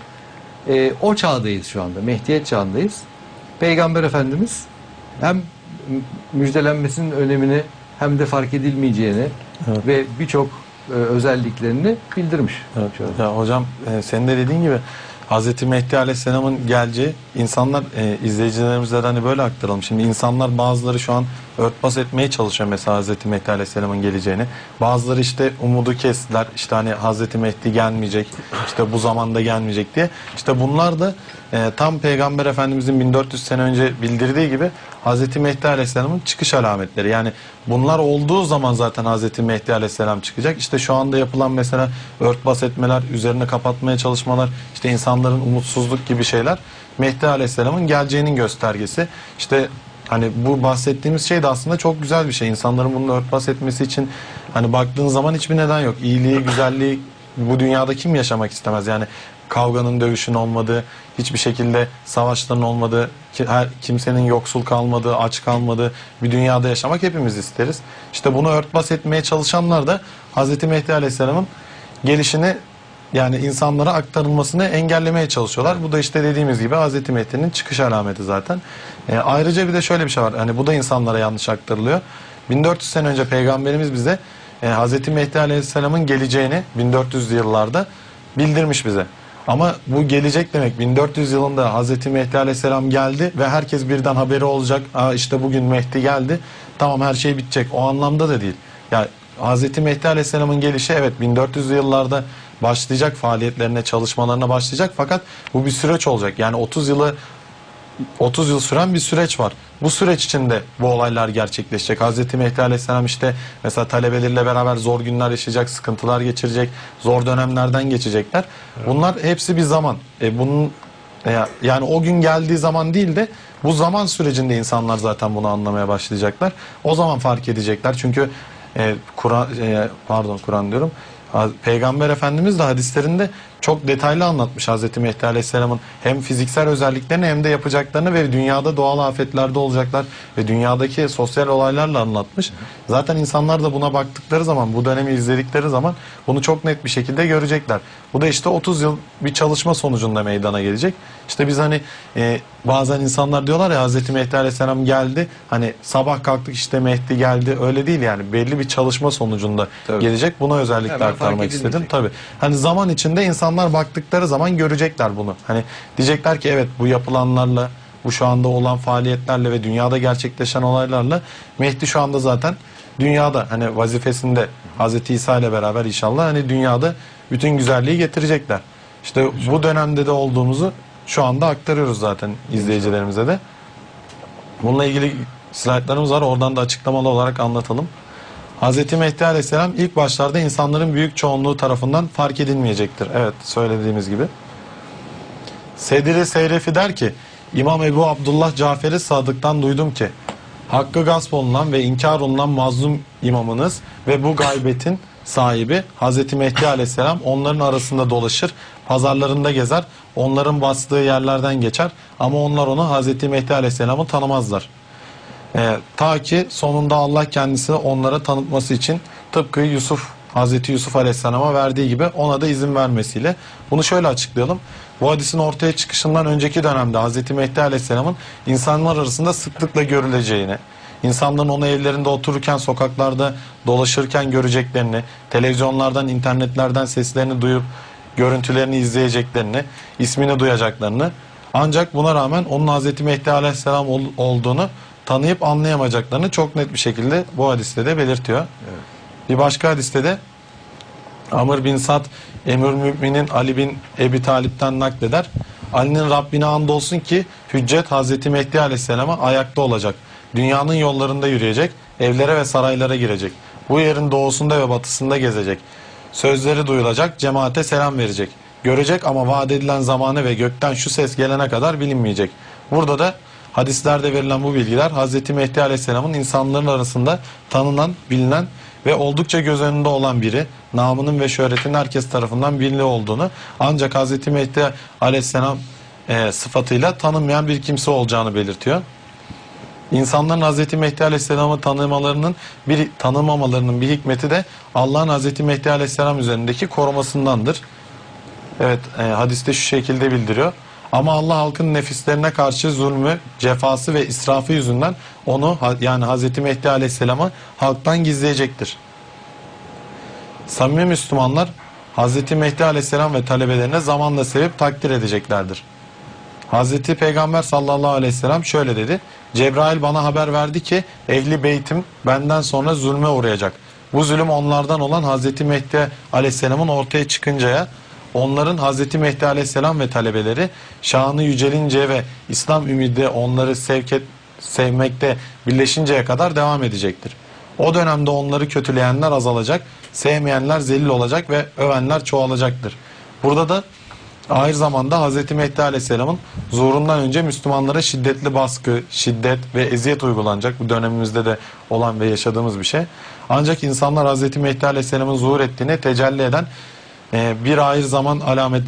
o çağdayız şu anda. Mehdiyet çağındayız. Peygamber Efendimiz hem müjdelenmesinin önemini hem de fark edilmeyeceğini ve birçok özelliklerini bildirmiş. Evet. Ya hocam senin de dediğin gibi Hz. Mehdi Aleyhisselam'ın geleceği insanlar izleyicilerimize de hani böyle aktaralım. Şimdi insanlar bazıları şu an örtbas etmeye çalışıyor mesela Hz. Mehdi Aleyhisselam'ın geleceğini. Bazıları işte umudu kestiler. İşte hani Hz. Mehdi gelmeyecek. İşte bu zamanda gelmeyecek diye. İşte bunlar da tam Peygamber Efendimizin 1400 sene önce bildirdiği gibi Hz. Mehdi Aleyhisselam'ın çıkış alametleri. Yani bunlar olduğu zaman zaten Hz. Mehdi Aleyhisselam çıkacak. İşte şu anda yapılan mesela örtbas etmeler, üzerine kapatmaya çalışmalar, işte insanların umutsuzluk gibi şeyler Mehdi Aleyhisselam'ın geleceğinin göstergesi. İşte hani bu bahsettiğimiz şey de aslında çok güzel bir şey. İnsanların bunu örtbas etmesi için hani baktığın zaman hiçbir neden yok. İyiliği, güzelliği bu dünyada kim yaşamak istemez? Yani kavganın, dövüşün olmadığı, hiçbir şekilde savaşların olmadığı, kimsenin yoksul kalmadığı, aç kalmadığı bir dünyada yaşamak hepimiz isteriz. İşte bunu örtbas etmeye çalışanlar da Hz. Mehdi Aleyhisselam'ın gelişini yani insanlara aktarılmasını engellemeye çalışıyorlar. Bu da işte dediğimiz gibi Hz. Mehdi'nin çıkış alameti zaten. Ayrıca bir de şöyle bir şey var. Hani bu da insanlara yanlış aktarılıyor. 1400 sene önce Peygamberimiz bize Hz. Mehdi Aleyhisselam'ın geleceğini 1400'lü yıllarda bildirmiş bize. Ama bu gelecek demek 1400 yılında Hz. Mehdi Aleyhisselam geldi ve herkes birden haberi olacak. İşte bugün Mehdi geldi. Tamam her şey bitecek. O anlamda da değil. Yani Hz. Mehdi Aleyhisselam'ın gelişi evet 1400'lü yıllarda başlayacak, faaliyetlerine, çalışmalarına başlayacak fakat bu bir süreç olacak. Yani 30 yıl süren bir süreç var. Bu süreç içinde bu olaylar gerçekleşecek. Hz. Mehdi Aleyhisselam işte mesela talebeleriyle beraber zor günler yaşayacak, sıkıntılar geçirecek, zor dönemlerden geçecekler. Bunlar hepsi bir zaman. Yani o gün geldiği zaman değil de bu zaman sürecinde insanlar zaten bunu anlamaya başlayacaklar. O zaman fark edecekler. Çünkü Kur'an diyorum. Peygamber Efendimiz de hadislerinde çok detaylı anlatmış Hz. Mehdi Aleyhisselam'ın hem fiziksel özelliklerini hem de yapacaklarını ve dünyada doğal afetlerde olacaklar ve dünyadaki sosyal olaylarla anlatmış. Zaten insanlar da buna baktıkları zaman, bu dönemi izledikleri zaman bunu çok net bir şekilde görecekler. Bu da işte 30 yıl bir çalışma sonucunda meydana gelecek. İşte biz hani bazen insanlar diyorlar ya Hz. Mehdi Aleyhisselam geldi. Hani sabah kalktık işte Mehdi geldi. Öyle değil yani. Belli bir çalışma sonucunda gelecek. Buna özellikle aktarmak istedim. Tabii. Hani zaman içinde insanlar baktıkları zaman görecekler bunu. Hani diyecekler ki evet bu yapılanlarla, bu şu anda olan faaliyetlerle ve dünyada gerçekleşen olaylarla Mehdi şu anda zaten dünyada hani vazifesinde Hz. İsa ile beraber inşallah hani dünyada bütün güzelliği getirecekler. İşte bu dönemde de olduğumuzu şu anda aktarıyoruz zaten izleyicilerimize de. Bununla ilgili slaytlarımız var. Oradan da açıklamalı olarak anlatalım. Hz. Mehdi Aleyhisselam ilk başlarda insanların büyük çoğunluğu tarafından fark edilmeyecektir. Evet söylediğimiz gibi. Sedri Seyrefi der ki İmam Ebu Abdullah Cafer-i Sadık'tan duydum ki hakkı gasp olunan ve inkar olunan mazlum imamınız ve bu gaybetin sahibi Hz. Mehdi Aleyhisselam onların arasında dolaşır, pazarlarında gezer, onların bastığı yerlerden geçer ama onlar onu Hz. Mehdi Aleyhisselam'ı tanımazlar. Ta ki sonunda Allah kendisini onlara tanıtması için tıpkı Hz. Yusuf Aleyhisselam'a verdiği gibi ona da izin vermesiyle. Bunu şöyle açıklayalım. Bu hadisin ortaya çıkışından önceki dönemde Hz. Mehdi Aleyhisselam'ın insanlar arasında sıklıkla görüleceğini, insanların onu evlerinde otururken, sokaklarda dolaşırken göreceklerini, televizyonlardan, internetlerden seslerini duyup görüntülerini izleyeceklerini, ismini duyacaklarını, ancak buna rağmen onun Hz. Mehdi Aleyhisselam olduğunu tanıyıp anlayamayacaklarını çok net bir şekilde bu hadiste de belirtiyor. Bir başka hadiste de Amr bin Sad Emir Müminin Ali bin Ebi Talip'ten nakleder. Ali'nin Rabbine andolsun ki hüccet Hazreti Mehdi Aleyhisselam'a ayakta olacak. Dünyanın yollarında yürüyecek, evlere ve saraylara girecek. Bu yerin doğusunda ve batısında gezecek. Sözleri duyulacak, cemaate selam verecek. Görecek ama vaat edilen zamanı ve gökten şu ses gelene kadar bilinmeyecek. Burada da hadislerde verilen bu bilgiler Hazreti Mehdi Aleyhisselam'ın insanların arasında tanınan, bilinen ve oldukça göz önünde olan biri, namının ve şöhretinin herkes tarafından biliniyor olduğunu, ancak Hazreti Mehdi Aleyhisselam sıfatıyla tanınmayan bir kimse olacağını belirtiyor. İnsanların Hazreti Mehdi Aleyhisselam'ı tanımamalarının bir hikmeti de Allah'ın Hazreti Mehdi Aleyhisselam üzerindeki korumasındandır. Evet, hadiste şu şekilde bildiriyor. Ama Allah halkın nefislerine karşı zulmü, cefası ve israfı yüzünden onu, yani Hazreti Mehdi Aleyhisselam'ı halktan gizleyecektir. Samimi Müslümanlar Hazreti Mehdi Aleyhisselam ve talebelerine zamanla sevip takdir edeceklerdir. Hazreti Peygamber sallallahu aleyhi ve sellem şöyle dedi: Cebrail bana haber verdi ki ehli beytim benden sonra zulme uğrayacak. Bu zulüm onlardan olan Hazreti Mehdi Aleyhisselam'ın ortaya çıkıncaya, onların Hazreti Mehdi Aleyhisselam ve talebeleri şanı yücelince ve İslam ümidi onları sevmekte birleşinceye kadar devam edecektir. O dönemde onları kötüleyenler azalacak, sevmeyenler zelil olacak ve övenler çoğalacaktır. Burada da ahir zamanda Hazreti Mehdi Aleyhisselam'ın zuhurundan önce Müslümanlara şiddetli baskı, şiddet ve eziyet uygulanacak. Bu dönemimizde de olan ve yaşadığımız bir şey. Ancak insanlar Hazreti Mehdi Aleyhisselam'ın zuhur ettiğini tecelli eden bir ahir zaman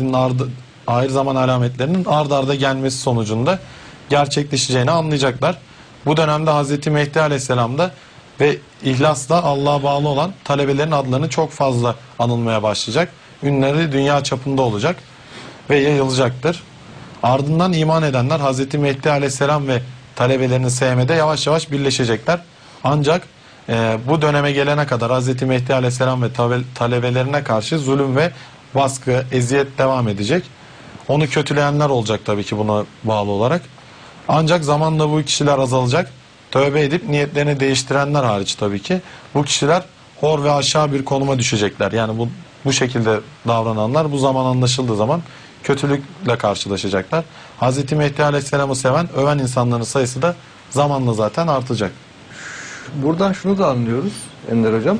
alametlerinin ard arda gelmesi sonucunda gerçekleşeceğini anlayacaklar. Bu dönemde Hazreti Mehdi Aleyhisselam'da ve ihlasla Allah'a bağlı olan talebelerin adlarını çok fazla anılmaya başlayacak. Ünleri dünya çapında olacak ve yayılacaktır. Ardından iman edenler Hazreti Mehdi Aleyhisselam ve talebelerini sevmede yavaş yavaş birleşecekler. Ancak bu döneme gelene kadar Hazreti Mehdi Aleyhisselam ve talebelerine karşı zulüm ve baskı, eziyet devam edecek. Onu kötüleyenler olacak tabii ki buna bağlı olarak. Ancak zamanla bu kişiler azalacak. Tövbe edip niyetlerini değiştirenler hariç tabii ki. Bu kişiler hor ve aşağı bir konuma düşecekler. Yani bu şekilde davrananlar bu zaman anlaşıldığı zaman kötülükle karşılaşacaklar. Hazreti Mehdi Aleyhisselam'ı seven, öven insanların sayısı da zamanla zaten artacak. Buradan şunu da anlıyoruz Ender Hocam.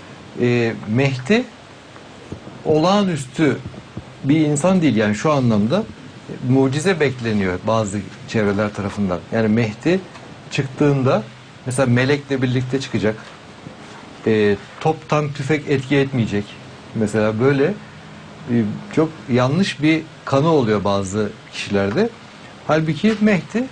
Mehdi olağanüstü bir insan değil, yani şu anlamda mucize bekleniyor bazı çevreler tarafından. Yani Mehdi çıktığında mesela melekle birlikte çıkacak. Toptan tüfek etki etmeyecek. Mesela böyle çok yanlış bir kanı oluyor bazı kişilerde. Halbuki Mehdi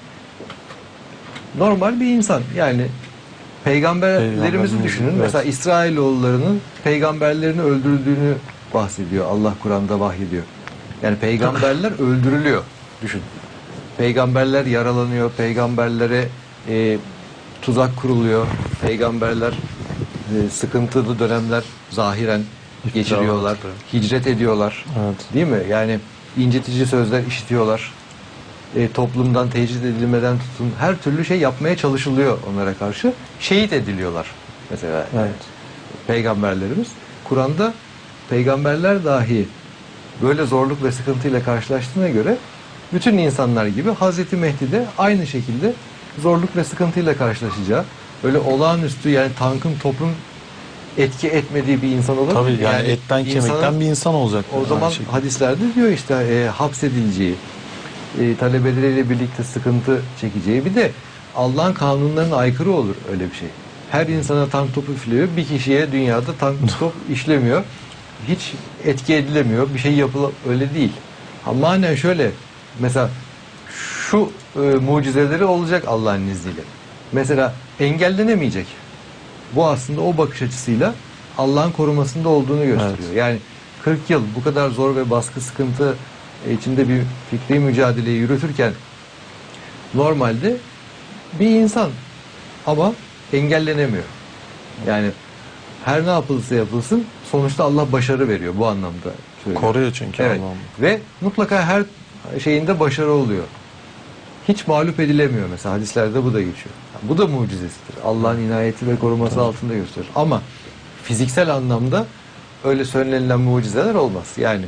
normal bir insan. Yani peygamberlerimizi düşünün. Evet. Mesela İsrailoğullarının peygamberlerini öldürüldüğünü bahsediyor. Allah Kur'an'da vahyediyor. Yani peygamberler öldürülüyor. Düşün. Peygamberler yaralanıyor. Peygamberlere tuzak kuruluyor. Peygamberler sıkıntılı dönemler zahiren geçiriyorlar. Hicret ediyorlar. Evet. Değil mi? Yani incitici sözler işitiyorlar. Toplumdan tecrit edilmeden tutun her türlü şey yapmaya çalışılıyor onlara karşı. Şehit ediliyorlar. Mesela Evet. peygamberlerimiz. Kur'an'da peygamberler dahi böyle zorluk ve sıkıntıyla karşılaştığına göre bütün insanlar gibi Hazreti Mehdi de aynı şekilde zorluk ve sıkıntıyla karşılaşacağı, öyle olağanüstü, yani tankın topun etki etmediği bir insan olabilir. Tabii yani etten kemikten bir insan olacak. O zaman hadislerde diyor işte hapsedileceği, talebeleriyle birlikte sıkıntı çekeceği, bir de Allah'ın kanunlarına aykırı olur öyle bir şey. Her insana tank topu üflüyor, bir kişiye dünyada tank top işlemiyor. Hiç etki edilemiyor, bir şey öyle değil. Ha, manen şöyle, mesela şu mucizeleri olacak Allah'ın izniyle. Mesela engellenemeyecek. Bu aslında o bakış açısıyla Allah'ın korumasında olduğunu gösteriyor. Evet. Yani 40 yıl bu kadar zor ve baskı sıkıntı içinde bir fikri mücadeleyi yürütürken normalde bir insan ama engellenemiyor. Yani her ne yapılırsa yapılsın sonuçta Allah başarı veriyor bu anlamda söylüyorum. Koruyor çünkü Evet. Allah'ım. Ve mutlaka her şeyinde başarı oluyor. hiç mağlup edilemiyor mesela. Hadislerde bu da geçiyor. Bu da mucizesidir. Allah'ın inayeti ve koruması altında gösterir. Ama fiziksel anlamda öyle söylenilen mucizeler olmaz. Yani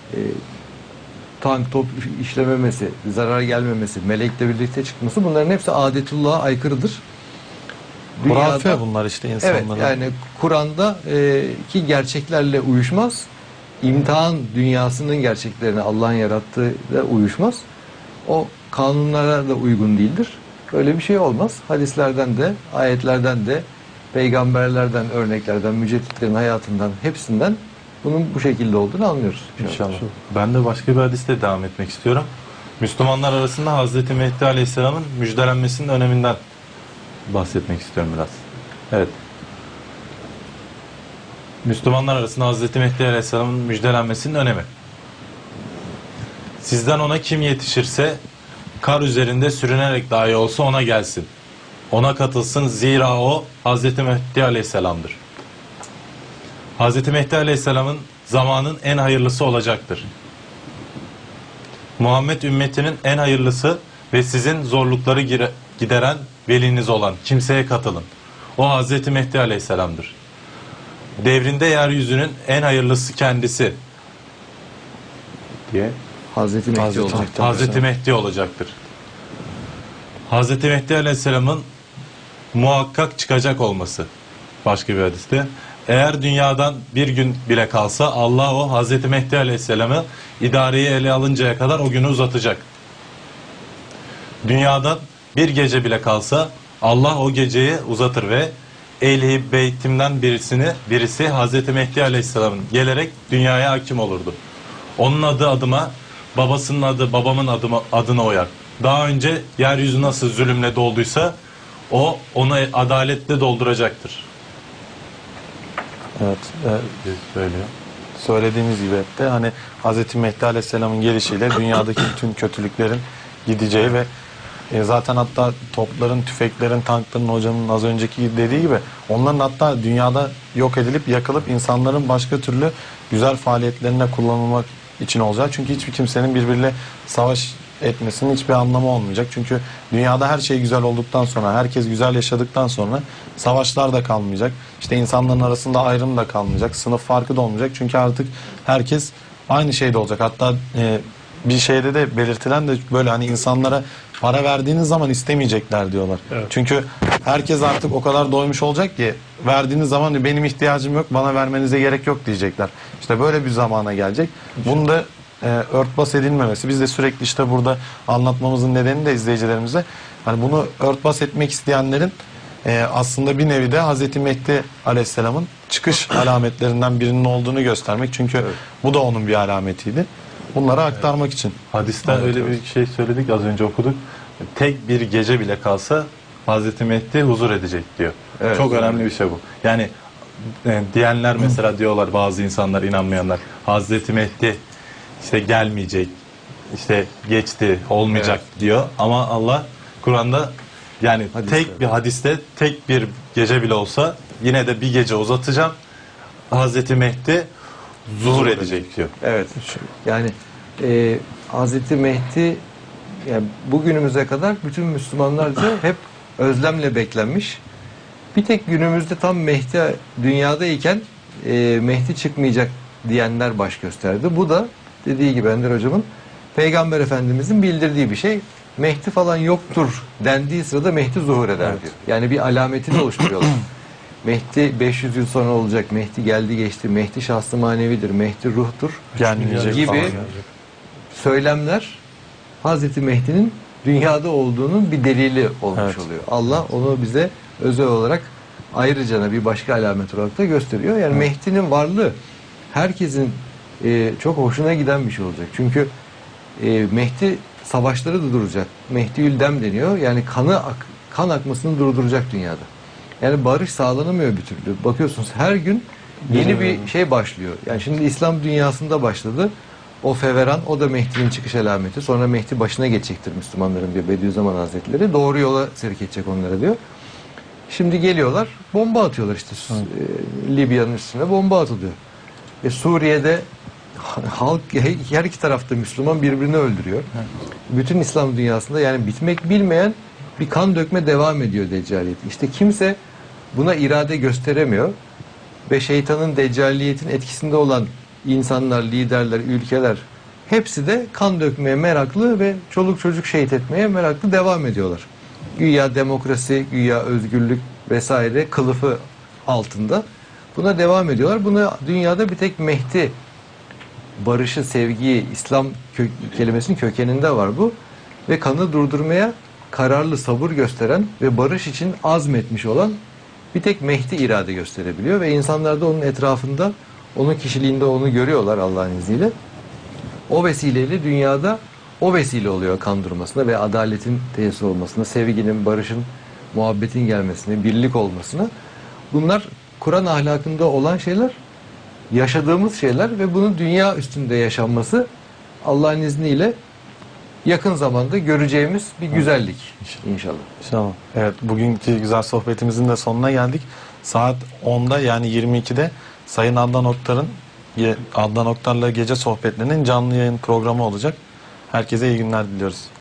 tank top işlememesi, zarar gelmemesi, melekle birlikte çıkması, bunların hepsi adetullah'a aykırıdır. Hurafe bunlar işte insanların. Evet, yani Kur'an'da ki gerçeklerle uyuşmaz. İmtihan dünyasının gerçeklerine, Allah'ın yarattığı da uyuşmaz. O kanunlara da uygun değildir. Öyle bir şey olmaz. Hadislerden de, ayetlerden de, peygamberlerden, örneklerden, mücedditlerin hayatından, hepsinden bunun bu şekilde olduğunu anlıyoruz. İnşallah. Ben de başka bir hadisle devam etmek istiyorum. Müslümanlar arasında Hazreti Mehdi Aleyhisselam'ın müjdelenmesinin öneminden bahsetmek istiyorum biraz. Evet. Müslümanlar arasında Hazreti Mehdi Aleyhisselam'ın müjdelenmesinin önemi. Sizden ona kim yetişirse kar üzerinde sürünerek dahi olsa ona gelsin. Ona katılsın, zira o Hazreti Mehdi Aleyhisselam'dır. Hazreti Mehdi Aleyhisselam'ın zamanın en hayırlısı olacaktır. Muhammed ümmetinin en hayırlısı ve sizin zorlukları gideren veliniz olan kimseye katılın. O Hazreti Mehdi Aleyhisselam'dır. Devrinde yeryüzünün en hayırlısı kendisi diye Hazreti Mehdi olacaktır. Hazreti Mehdi olacaktır. Hazreti Mehdi Aleyhisselam'ın muhakkak çıkacak olması. Başka bir hadiste. Eğer dünyadan bir gün bile kalsa Allah o Hazreti Mehdi Aleyhisselam'ı idareyi ele alıncaya kadar o günü uzatacak. Dünyadan bir gece bile kalsa Allah o geceyi uzatır ve Ehl-i Beytim'den birisi Hazreti Mehdi Aleyhisselam'ın gelerek dünyaya hakim olurdu. Onun adı adıma, babasının adı babamın adına uyar. Daha önce yeryüzü nasıl zulümle dolduysa o onu adaletle dolduracaktır. Evet. Söylüyor. Söylediğimiz gibi hep de hani Hz. Mehdi Aleyhisselam'ın gelişiyle dünyadaki bütün kötülüklerin gideceği ve zaten hatta topların, tüfeklerin, tankların, hocamın az önceki dediği gibi onların hatta dünyada yok edilip yakılıp insanların başka türlü güzel faaliyetlerine kullanılmak için olacak. Çünkü hiçbir kimsenin birbiriyle savaş etmesinin hiçbir anlamı olmayacak. Çünkü dünyada her şey güzel olduktan sonra, herkes güzel yaşadıktan sonra savaşlar da kalmayacak. İşte insanların arasında ayrım da kalmayacak. Sınıf farkı da olmayacak. Çünkü artık herkes aynı şeyde olacak. Hatta bir şeyde de belirtilen de böyle hani insanlara para verdiğiniz zaman istemeyecekler diyorlar. Evet. Çünkü herkes artık o kadar doymuş olacak ki verdiğiniz zaman benim ihtiyacım yok, bana vermenize gerek yok diyecekler. İşte böyle bir zamana gelecek. Bunu da örtbas edilmemesi. Biz de sürekli işte burada anlatmamızın nedeni de izleyicilerimize hani bunu örtbas etmek isteyenlerin aslında bir nevi de Hz. Mehdi Aleyhisselam'ın çıkış alametlerinden birinin olduğunu göstermek. Çünkü bu da onun bir alametiydi. Bunları aktarmak için. Hadiste öyle bir şey söyledik, az önce okuduk. Tek bir gece bile kalsa Hazreti Mehdi huzur edecek diyor. Evet, çok önemli bir şey bu. Yani diyenler mesela diyorlar, bazı insanlar, inanmayanlar, Hazreti Mehdi işte gelmeyecek, işte geçti, olmayacak diyor. Ama Allah Kur'an'da yani tek bir hadiste tek bir gece bile olsa yine de bir gece uzatacağım, Hazreti Mehdi zuhur edecek diyor. Evet. Yani Hazreti Mehdi yani bugünümüze kadar bütün Müslümanlarca hep özlemle beklenmiş. Bir tek günümüzde tam Mehdi dünyadayken Mehdi çıkmayacak diyenler baş gösterdi. Bu da dediği gibi Ender Hocam'ın Peygamber Efendimizin bildirdiği bir şey. Mehdi falan yoktur dendiği sırada Mehdi zuhur eder diyor. Yani bir alametini oluşturuyorlar. Mehdi 500 yıl sonra olacak, Mehdi geldi geçti, Mehdi şahsı manevidir, Mehdi ruhtur Gelmeyecek gibi falan. söylemler Hazreti Mehdi'nin dünyada olduğunun bir delili olmuş Evet. oluyor. Allah onu bize özel olarak ayrıca bir başka alamet olarak da gösteriyor. Yani Mehdi'nin varlığı herkesin çok hoşuna giden bir şey olacak. Çünkü Mehdi savaşları da duracak. Mehdiül dem deniyor. Yani kan akmasını durduracak dünyada. Yani barış sağlanamıyor bir türlü. Bakıyorsunuz her gün yeni bir şey başlıyor. Yani şimdi İslam dünyasında başladı. O feveran, o da Mehdi'nin çıkış alameti. Sonra Mehdi başına geçecektir Müslümanların diyor Bediüzzaman Hazretleri. Doğru yola sevk edecek onlara diyor. Şimdi geliyorlar, bomba atıyorlar işte. Libya'nın üstüne bomba atılıyor. Suriye'de halk her iki tarafta Müslüman birbirini öldürüyor. Bütün İslam dünyasında yani bitmek bilmeyen bir kan dökme devam ediyor deccaliyet. İşte kimse buna irade gösteremiyor ve şeytanın deccaliyetin etkisinde olan insanlar, liderler, ülkeler hepsi de kan dökmeye meraklı ve çoluk çocuk şehit etmeye meraklı devam ediyorlar. Güya demokrasi, güya özgürlük vesaire kılıfı altında buna devam ediyorlar. Buna dünyada bir tek Mehdi barışı, sevgiyi, İslam kelimesinin kökeninde var bu. Ve kanı durdurmaya kararlı, sabır gösteren ve barış için azmetmiş olan bir tek Mehdi irade gösterebiliyor. Ve insanlar da onun etrafında, onun kişiliğinde onu görüyorlar Allah'ın izniyle. O vesileyle dünyada o vesile oluyor kan durmasına ve adaletin tesis olmasına, sevginin, barışın, muhabbetin gelmesine, birlik olmasına. Bunlar Kur'an ahlakında olan şeyler, yaşadığımız şeyler ve bunun dünya üstünde yaşanması Allah'ın izniyle yakın zamanda göreceğimiz bir güzellik inşallah. İnşallah. Evet, bugünkü güzel sohbetimizin de sonuna geldik. Saat 10'da yani 22'de Sayın Adnan Oktar'la gece sohbetlerinin canlı yayın programı olacak. Herkese iyi günler diliyoruz.